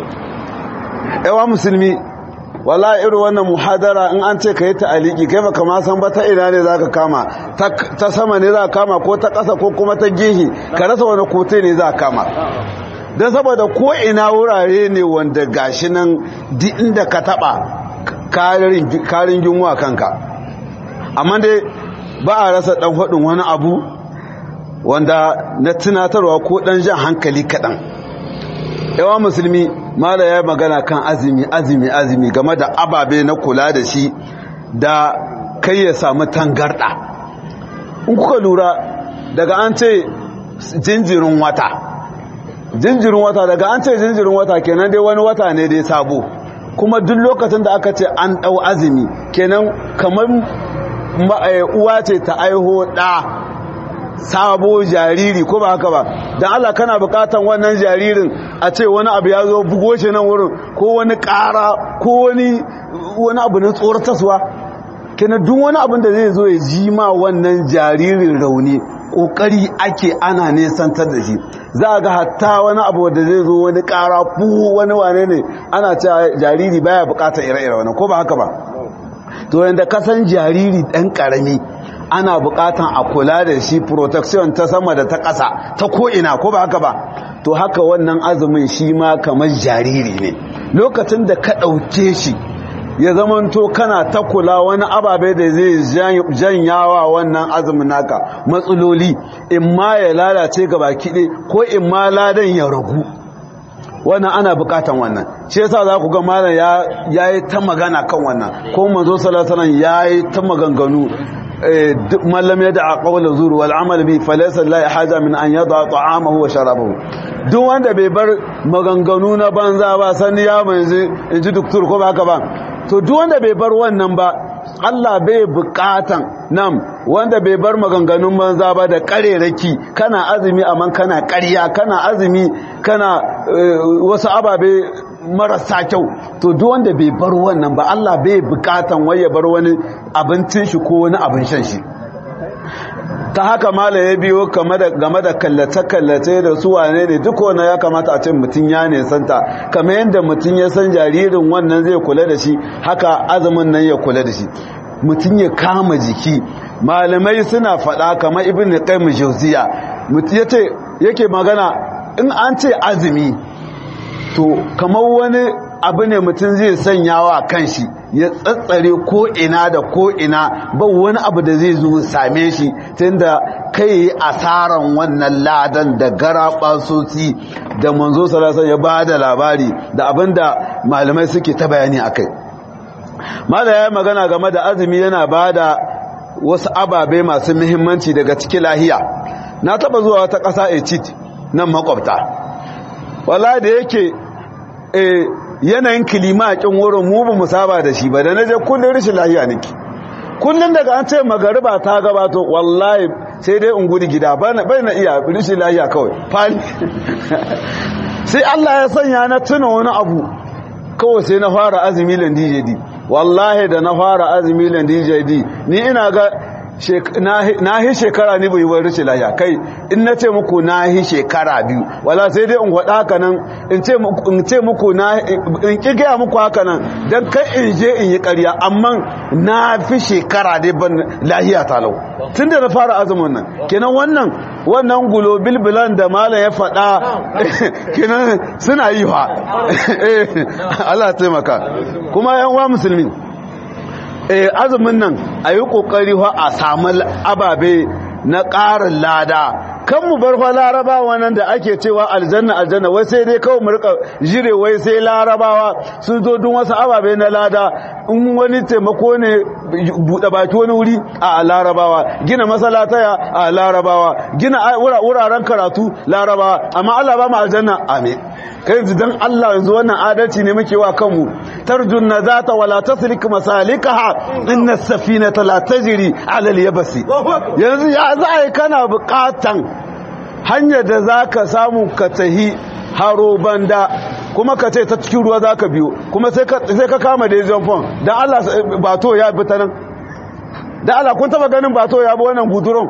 yawa musulmi wala irin wannan muhadara in an ce ka yi ta'aliki kai baka ma san ba ta ina ne zaka kama ta sama ne za kama ko ta ƙasa ko kuma ta gehe ka rasa wani kote ne za kama don saboda ko ina wurare ne wanda gashi nan duk inda ka taba karin yunwa kanka amma dai ba a rasa dan faɗin wani abu wanda na tunatarwa ko dan jan hankali kaɗan yawa musulmi mala ya magana kan azumi azumi azumi game da ababe na kula da shi da kai ya samu tangarda in kuka lura daga an ce jinjirin wata jinjirin wata daga an ce jinjirin wata kenan dai wani wata ne dai sabo kuma duk lokacin da aka ce an dau azumi kenan kamar uwa ce ta aiho da sabo jariri ko ba haka ba dan Allah kana bukatan wannan jaririn a ce wani abu ya zo bugo shi nan wurin ko wani ƙara ko wani wani abu na tsoratarwa kenan duk wani abin da zai zo ya ji ma wannan jaririn rauni kokari ake ana nesantar da shi za ga hatta wani abu da zai zo wani ƙara fu wani wane ne ana cewa jariri baya bukatar ire-ire wannan ko ba haka ba to yanda kasan jariri dan karami ana bukatan a kula da shi protection ta sama da ta ƙasa ta ko'ina ko ba haka ba to haka wannan azumin shi ma kamar jariri ne lokacin da ka ɗauke shi ya zamanto kana ta kula wani ababe da zai janyawa wannan azumin naka matsaloli in ma ya lalace gaba kiɗe ko in ma ladan ya ragu wannan ana bukatan wannan shi yasa za ku ga malam ya yi ta magana kan wannan ko manzo sallallahu alaihi wasallam ya yi ta maganganu man lam yada qawla zur wal amal bi falaysa la haja min an yada ta'amahu wa sharabahu duk wanda bai bar maganganu na banza ba sani ya manzi inji doktor ko ba haka ba to duk wanda bai bar wannan ba Allah bai bukatan nan wanda bai bar maganganun banza ba da kareraki kana azumi amma kana ƙarya kana azumi kana wasu ababe marasa kyau to duk wanda bai bar wannan ba Allah bai bukatan wai ya bar wani abincin shi ko wani abin shan shi. Ta haka mala ya biyo game da kallace-kallace da su wane ne duk wani ya kamata a ce mutum ya nesanta kamar yadda mutum ya san jaririn wannan zai kula da shi haka azumin nan ya kula da shi mutum ya kama jiki. Malamai suna faɗa kamar ibn qayyim jawziya mutum yace yake magana in an ce azumi to kamar wani abu ne mutum zai sanya wa kanshi ya tsatsare ko ina da ko ina ba wani abu da zai zo same shi tunda kai asaran wannan ladan da garabasoci da manzo sallallahu alaihi ya bada labari da abinda malamai suke ta bayani akai. Malai ya magana game da azumi yana bada wasu ababe masu muhimmanci daga cikin lahiya. Na taba zuwa wata ƙasa Egypt nan makwabta. Wallahi da yake eh yanayin kilima a kin wurin mu ba mu saba da shi ba da naje kullun rishin lahiya nake kullun daga an ce magariba ta gabato wallahi sai dai in gudu gida bai na iya rishin lahiya kawai fali sai Allah ya sanya na tuna wani abu kawai sai na fara azumi lan D J D wallahi da na fara azumi lan D J D ni ina ga na hi shekara ne bai wani rashin lahiya kai in na ce muku na hi shekara biyu wala sai dai in gwada haka nan in ce muku na in kigaya muku haka nan don kai in je in yi ƙarya amma na fi shekara dai ban lahiya talau tun da na fara azumin nan kenan wannan wannan gulobil bilan da malam ya faɗa kenan suna yi wa Allah taimaka kuma yan uwa musulmi eh azumin nan a yi ƙoƙari a samu ababe na ƙarin lada kan mu bar fa larabawa nan da ake cewa aljanna aljanna wai sai dai kawai mu rika jire wai sai larabawa sun zo dun wasu ababe na lada in wani taimako ne buɗe baki wani wuri a larabawa gina masalataya a larabawa gina wuraren karatu larabawa amma Allah ba mu aljanna amin kai dan Allah yanzu wannan adalci ne muke wa kanmu tarjun nazata wala taslik masalikaha inna as-safinata la tajri ala al-yabsi yanzu ya za ai kana buƙatan hanyar da zaka samu ka tahi haro banda kuma ka ce ta cikin ruwa zaka biyo kuma sai ka sai ka kama da jamfon dan Allah bato ya bi ta nan dan Allah kun taba ganin bato ya bi wannan guduron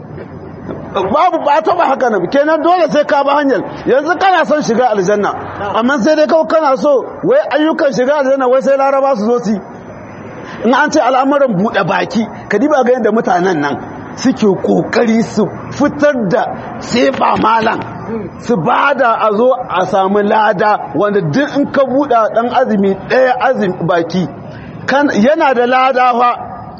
babu ba ta ba haka nan kenan dole sai ka ba hanyar yanzu kana son shiga aljanna amma sai dai kawai kana so wai ayyukan shiga aljanna wai sai laraba su zo su in an ce al'amuran buɗe baki ka diba ga yadda mutanen nan suke kokari su fitar da sefa malan su bada a zo a samu lada wanda duk in ka buɗe dan azumi ɗaya azumi baki yana da lada fa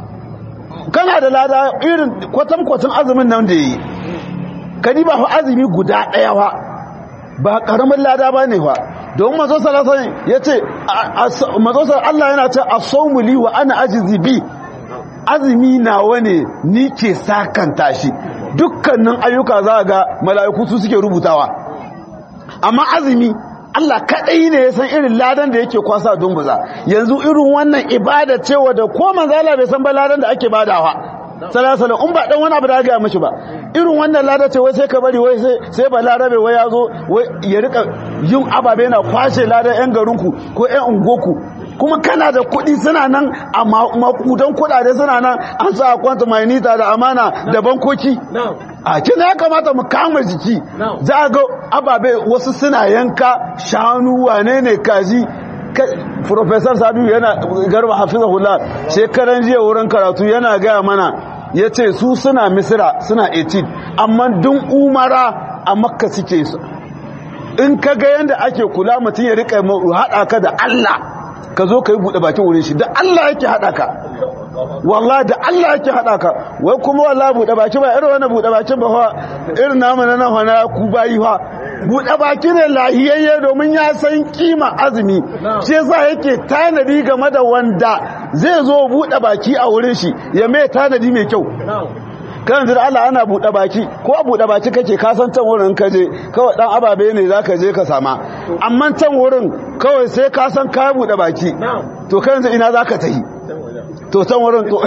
kana da lada irin kwatankwacin azumin nan da yi kadi ba fa azumi guda daya fa ba karamin lada ba ne fa don mazo sallallahu alaihi wasallam yace mazo Allah yana ce as-sawmu li wa ana ajzi bi azumi nawa ne ni ke sakanta shi dukkanin ayyuka za ga mala'iku su suke rubutawa amma azumi Allah kadai ne ya san irin ladan da yake kwasa don buza yanzu irin wannan ibada cewa da ko manzo Allah bai san ba ladan da ake badawa sallallahu alaihi in ba dan wani abu da ga mishi ba irin wannan lada ce wai sai ka bari wai sai sai ba larabe wai yazo wai ya rika yin ababe yana kwashe ladan yan garinku ko yan ungoku kuma kana da kuɗi suna nan amma makudan kuɗaɗe suna nan an sa kwanta mai nita da amana da bankoki a kina ya kamata mu kama jiki za ga ababe wasu suna yanka shanu wane ne kaji Professor Sabiu yana garba hafizahullah shekaran jiya wurin karatu yana gaya mana ya ce su suna misira suna etin amma dun umara a makka suke su in ka ga yadda ake kula mutum ya rika haɗa ka da Allah ka zo ka yi buɗe bakin wurin shi da Allah yake haɗa ka wallahi da Allah yake haɗa ka wai kuma wallahi buɗe baki ba irin wannan buɗe bakin ba fa irin namu na nan na ku bayi fa buɗe baki ne lahiyayye domin ya san kima azumi shi yasa yake tanadi game da wanda zai zo buɗe baki a wurin shi ya mai tanadi mai kyau kan da Allah ana buɗe baki ko buɗe baki kake ka san can wurin ka je kawai dan ababe ne zaka je ka sama amma can wurin kawai sai ka san ka buɗe baki to kan ina zaka tafi to san wurin to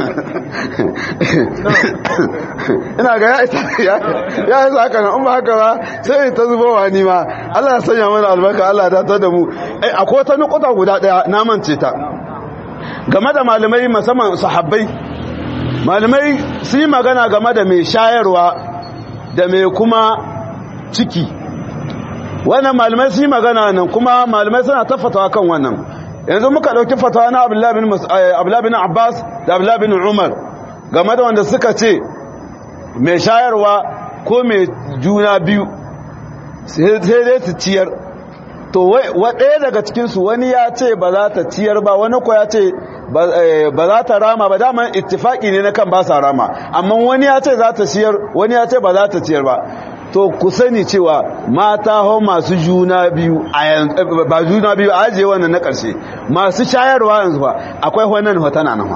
ina ga ya isa ya isa haka nan ba haka ba sai ta zubo wa ni ma Allah ya sanya mana albarka Allah ya datar da mu eh akwai ta nukuta guda daya na mance ta game da malamai musamman sahabbai malamai su yi magana game da mai shayarwa da mai kuma ciki wannan malamai su yi magana nan kuma malamai suna tafatawa kan wannan yanzu muka dauki fatawa na Abdullah bin Abbas da Abdullah bin Umar game da wanda suka ce mai shayarwa ko mai juna biyu sai dai su ciyar to ɗaya daga cikinsu wani ya ce ba za ta ciyar ba wani ko ya ce ba za ta rama ba daman ittifaki ne na kan ba sa rama amma wani ya ce za ta ciyar wani ya ce ba za ta ciyar ba to ku sani cewa mata hau masu juna biyu ba juna biyu a ajiye wannan na ƙarshe masu shayarwa yanzu ba akwai wannan hotana nan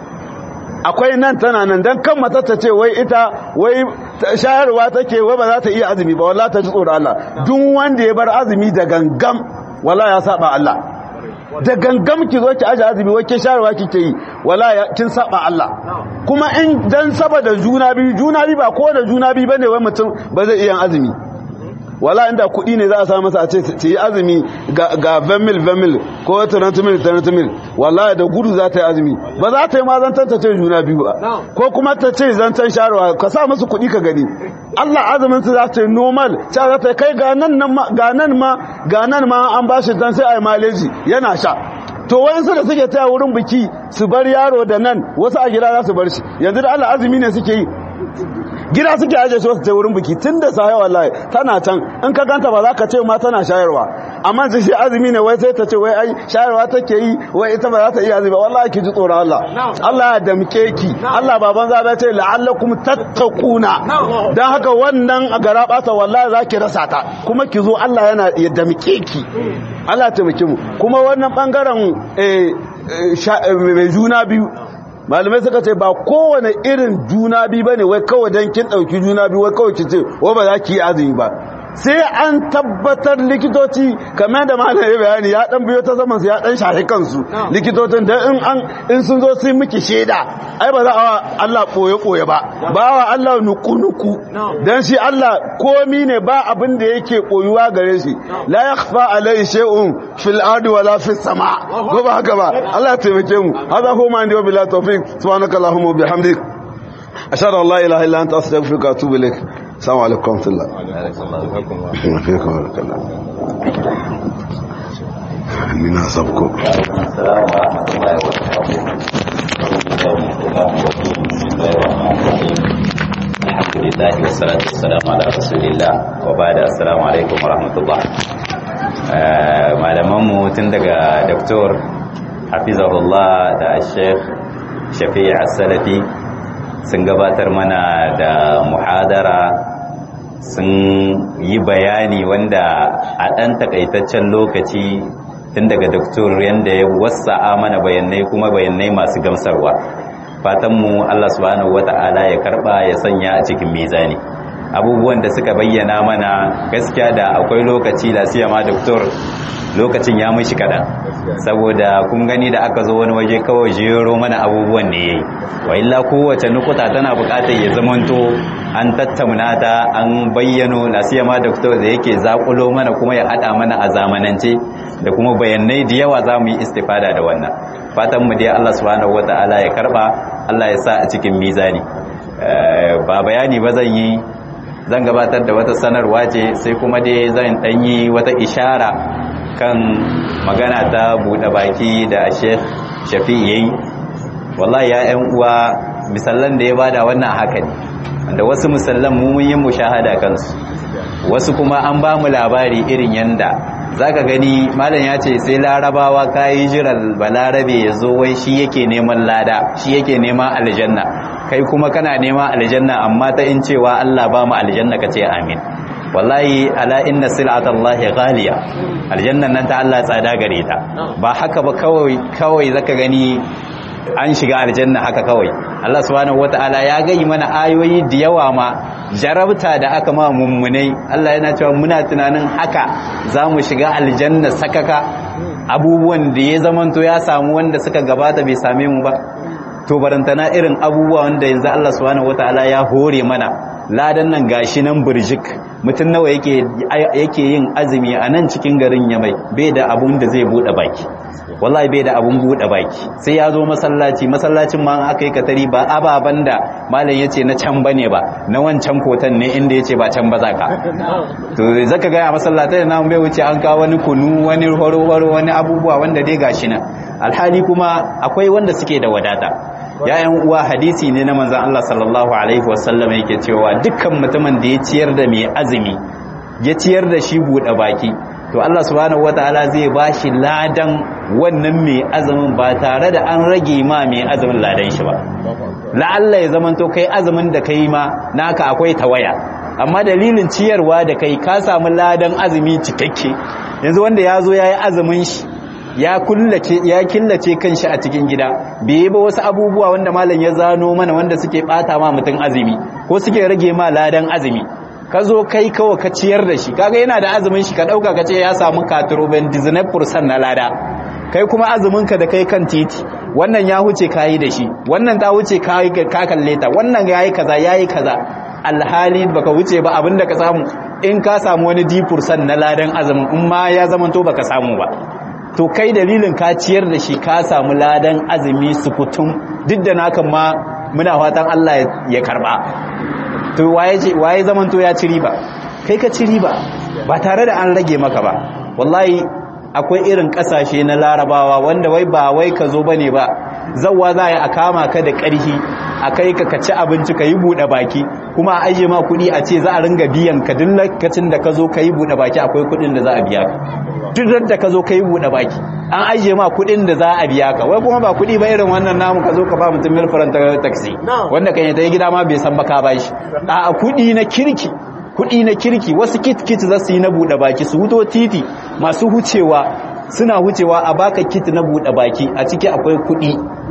akwai nan tana nan don kan mata ta ce wai ita wai shayarwa take wai ba za ta iya azumi ba wallahi ta ji tsoron Allah duk wanda ya bar azumi da gangam wallahi ya saba Allah da gangam ki zo ki aje azumi wai ke shayarwa kike yi wallahi kin saba Allah kuma in dan saboda juna biyu juna biyu ba ko da juna biyu bane wai mutum ba zai iya azumi wala inda kuɗi ne za a samu masa a ce ta yi azumi ga vemil vemil ko tarantumil tarantumil wallahi da gudu za ta yi azumi ba za ta yi ma zantar ta ce juna biyu ba ko kuma ta ce zantar sharuwa ka sa musu kuɗi ka gani Allah azumin su za ta yi normal sai za ta yi kai ga nan ma ga nan ma ga nan ma an ba shi dan sai a yi maleji yana sha to wayansu da suke taya wurin biki su bar yaro da nan wasu a gida za su bar shi yanzu da Allah azumi ne suke yi gida suke aje su ta wurin biki tun da sahi wallahi tana can in ka ganta ba za ka ce ma tana shayarwa amma sai shi azumi ne wai sai ta ce wai ai shayarwa take yi wai ita ba za ta iya azumi wallahi ki ji tsoron Allah Allah ya damke ki Allah baban zaba ce la'allakum tattaquna dan haka wannan a gara bata wallahi zaki rasa ta kuma ki zo Allah yana ya damke ki Allah ya taimake mu kuma wannan bangaren eh mai juna biyu malamai suka ce ba kowane irin juna biyu bane wai kawai dan kin dauki juna biyu wai kawai ki ce wai ba za ki yi azumi ba sai an tabbatar likitoci kamar da malamai bayani ya dan biyo ta zaman su ya dan shahi kansu likitocin dan in an in sun zo sai miki sheda ai ba za a Allah koye koye ba ba wa Allah nuku nuku dan shi Allah komi ne ba abin da yake koyuwa gare shi la yakhfa alai shay'un fil ardi wala fis sama ko ba haka ba Allah ya taimake mu hada huwa ma indi billahi tawfiq subhanakallahumma wa bihamdik ashhadu an la ilaha illa anta astaghfiruka wa atubu ilaik السلام عليكم ورحمة الله وبركاته إننا سبكم السلام ورحمة الله وبركاته الحمد لله والصلاة والسلام على رسول الله وبعد السلام عليكم ورحمة الله malamanmu tun daga doktor hafizahullah da sheikh shafi'i as-salafi sun gabatar mana da muhadara sun yi bayani wanda a ɗan takaitaccen lokaci tun daga doktor yadda ya wasa'a mana bayanai kuma bayanai masu gamsarwa fatanmu Allah subhanahu wata'ala ya karba ya sanya a cikin mizani abubuwan da suka bayyana mana gaskiya da akwai lokaci da siya ma doktor lokacin ya mishi kaɗan saboda kun gani da aka zo wani waje kawai jero mana abubuwan ne yayi wa illa kowace nukuta tana buƙatar ya zamanto an tattauna ta an bayyano nasiyama doktor da yake zakulo mana kuma ya hada mana a zamanance da kuma bayanai da yawa zamu yi istifada da wannan fatan mu dai Allah subhanahu wataala ya karba Allah ya sa a cikin mizani ba bayani ba zan yi zan gabatar da wata sanarwa ce sai kuma dai zan danyi wata ishara kan magana ta buɗe baki da Sheikh Shafi'i yayi wallahi ya ƴan uwa misallan da ya bada wannan haka ne wanda wasu misallan mu mun yi mushahada kansu wasu kuma an ba mu labari irin yanda zaka gani malam ya ce sai larabawa kai jiran balarabe yazo wai shi yake neman lada shi yake neman aljanna kai kuma kana neman aljanna amma ta in cewa Allah ba mu aljanna kace amin wallahi ala inna sil'atallahi ghaliya aljannan nan ta Allah tsada gare ta ba haka ba kawai kawai zaka gani an shiga aljanna haka kawai Allah subhanahu wataala ya gayi mana ayoyi da yawa ma jarabta da aka ma mummunai Allah yana cewa muna tunanin haka zamu shiga aljanna sakaka abubuwan da ya zamanto ya samu wanda suka gabata bai same mu ba to barantana irin abubuwa wanda yanzu Allah subhanahu wataala ya hore mana ladan nan gashi nan burjik mutum nawa yake yake yin azumi a nan cikin garin Yamai bai da abun da zai bude baki wallahi bai da abun bude baki sai ya zo masallaci masallacin ma aka yi katari ba ababan da malam yace na can bane ba na wancan kotan ne inda yace ba can ba zaka to zaka ga a masallatai na bai wuce an kawo wani kunu wani horo horo wani abubuwa wanda dai gashi nan alhali kuma akwai wanda suke da wadata yayan uwa hadisi ne na manzon Allah sallallahu alaihi wasallam yake cewa dukkan mutumin da ya ciyar da mai azumi ya ciyar da shi bude baki to Allah subhanahu wataala zai bashi ladan wannan mai azumin ba tare da an rage ma mai azumin ladan shi ba la'alla ya zamanto kai azumin da kai ma naka akwai tawaya amma dalilin ciyarwa da kai ka samu ladan azumi cikakke yanzu wanda ya zo yayi azumin shi ya kullace ya killace kanshi a cikin gida bai yi ba wasu abubuwa wanda malam ya zano mana wanda suke bata ma mutun azumi ko suke rage ma ladan azumi ka zo kai kawai ka ciyar da shi kaga yana da azumin shi ka dauka ka ce ya samu katroben dizinai percent na lada kai kuma azumin ka da kai kan titi wannan ya huce kayi da shi wannan ta huce kayi ka kalle ta wannan yayi kaza yayi kaza alhali baka wuce ba abinda ka samu in ka samu wani d percent na ladan azumin in ma ya zamanto baka samu ba to kai dalilin ka ciyar da shi ka samu ladan azumi sukutum duk da naka ma muna fatan Allah ya karba to waye waye zamanto ya ci riba kai ka ci riba ba tare da an rage maka ba wallahi akwai irin kasashe na larabawa wanda wai ba wai ka zo bane ba zawwa za a kama ka da ƙarfi a kai ka kaci abinci ka yi buɗe baki kuma a ajiye ma kuɗi a ce za a ringa biyan ka duk lokacin da ka zo ka yi buɗe baki akwai kuɗin da za a biya ka duk da ka zo ka yi buɗe baki an ajiye ma kuɗin da za a biya ka wai kuma ba kuɗi ba irin wannan namu ka zo ka ba mutum mil faranta taxi wanda kan yi ta gida ma bai san ba ka ba shi a kuɗi na kirki kuɗi na kirki wasu kit kit za su yi na buɗe baki su huto titi masu hucewa suna hucewa a baka kit na buɗe baki a ciki akwai kuɗi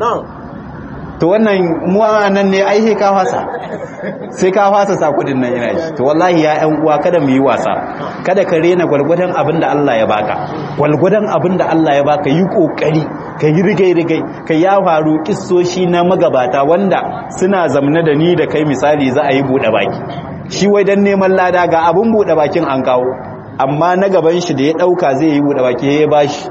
to wannan mu'anan ne ai sai ka fasa sai ka fasa sa kudin nan yana shi to wallahi ya ƴan uwa kada mu yi wasa kada ka rena gwargwadon abin da Allah ya baka gwargwadon abin da Allah ya baka yi kokari ka yi rigai rigai ka ya faru kissoshi na magabata wanda suna zamna da ni da kai misali za a yi bude baki shi wai dan neman lada ga abin bude bakin an kawo amma na gaban shi da ya dauka zai yi bude baki ya bashi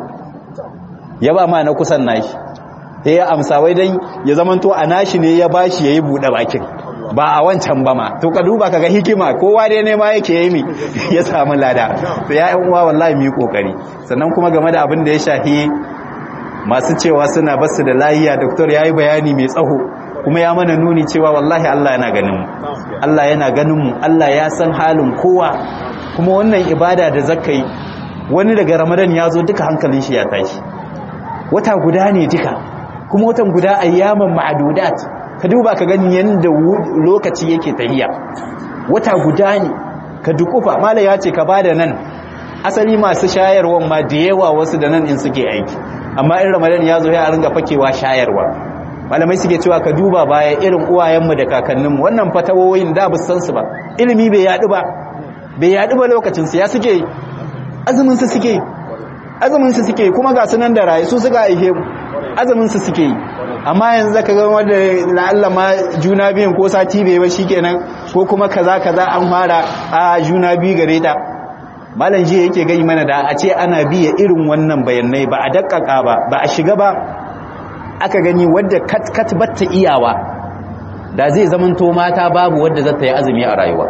ya ba ma na kusan nashi sai ya amsa wai dan ya zamanto a nashi ne ya bashi yayi bude bakin ba a wancan ba ma to ka duba kaga hikima kowa dai ne ma yake yi mi ya samu lada to ya yan uwa wallahi mu yi kokari sannan kuma game da abin da ya shafi masu cewa suna basu da lafiya doctor yayi bayani mai tsaho kuma ya mana nuni cewa wallahi Allah yana ganin mu Allah yana ganin mu Allah ya san halin kowa kuma wannan ibada da zakai wani daga Ramadan ya zo duka hankalin shi ya tashi wata guda ne duka kuma watan guda ayyaman ma'adudat ka duba ka gani yanda lokaci yake tahiya wata guda ne ka dukufa malai ya ce ka bada nan asali masu shayarwan ma da yawa wasu da nan in suke aiki amma in Ramadan ya zo ya ringa fakewa shayarwa malamai suke cewa ka duba baya irin uwayenmu da kakanninmu wannan fatawoyin da bu san su ba ilimi bai yadu ba bai yadu ba lokacin su ya suke azumin su suke azumin su suke kuma ga sunan da rayu su suka aike mu azumin su suke yi amma yanzu zaka ga wanda la'alla ma juna biyun ko sati bai ba shikenan ko kuma kaza kaza an fara a juna biyu gare ta malam ji yake gani mana da a ce ana biya irin wannan bayanai ba a dakkaka ba ba a shiga ba aka gani wadda kat kat batta iyawa da zai zamanto mata babu wadda zata yi azumi a rayuwa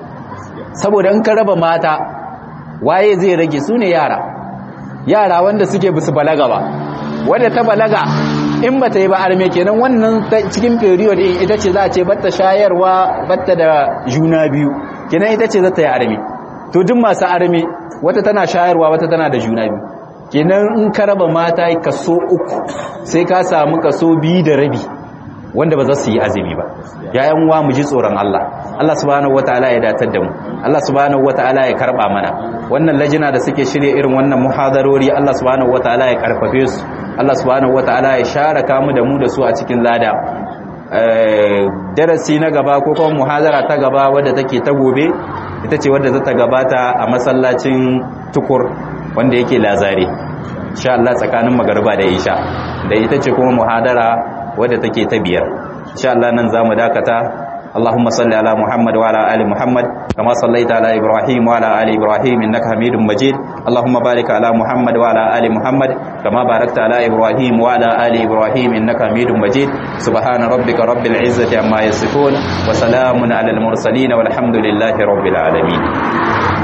saboda in ka raba mata waye zai rage su ne yara yara wanda suke bisu balaga ba wadda ta balaga in ba ta yi ba arme kenan wannan cikin period din ita ce za a ce batta shayarwa batta da juna biyu kenan ita ce za ta yi arme to duk masu arme wata tana shayarwa wata tana da juna biyu kenan in ka raba mata kaso uku sai ka samu kaso biyu da rabi wanda ba za su yi azumi ba yayan uwa mu ji tsoron Allah Allah subhanahu wataala ya datar da mu Allah subhanahu wataala ya karba mana wannan lajina da suke shirye irin wannan muhadarori Allah subhanahu wataala ya karfafe su Allah subhanahu wataala ya sharaka mu da mu da su a cikin lada darasi na gaba ko kuma muhadara ta gaba wadda take ta gobe ita ce wadda za ta gabata a masallacin Tukur wanda yake Lazare insha Allah tsakanin magariba da isha da ita ce kuma muhadara wadda take ta biyar insha Allah nan zamu dakata اللهم صل على محمد وعلى آل محمد كما صليت على إبراهيم وعلى آل إبراهيم إنك حميد مجيد اللهم بارك على محمد وعلى آل محمد كما باركت على إبراهيم وعلى آل إبراهيم إنك حميد مجيد سبحان ربك رب العزة عما يصفون وسلام على المرسلين والحمد لله رب العالمين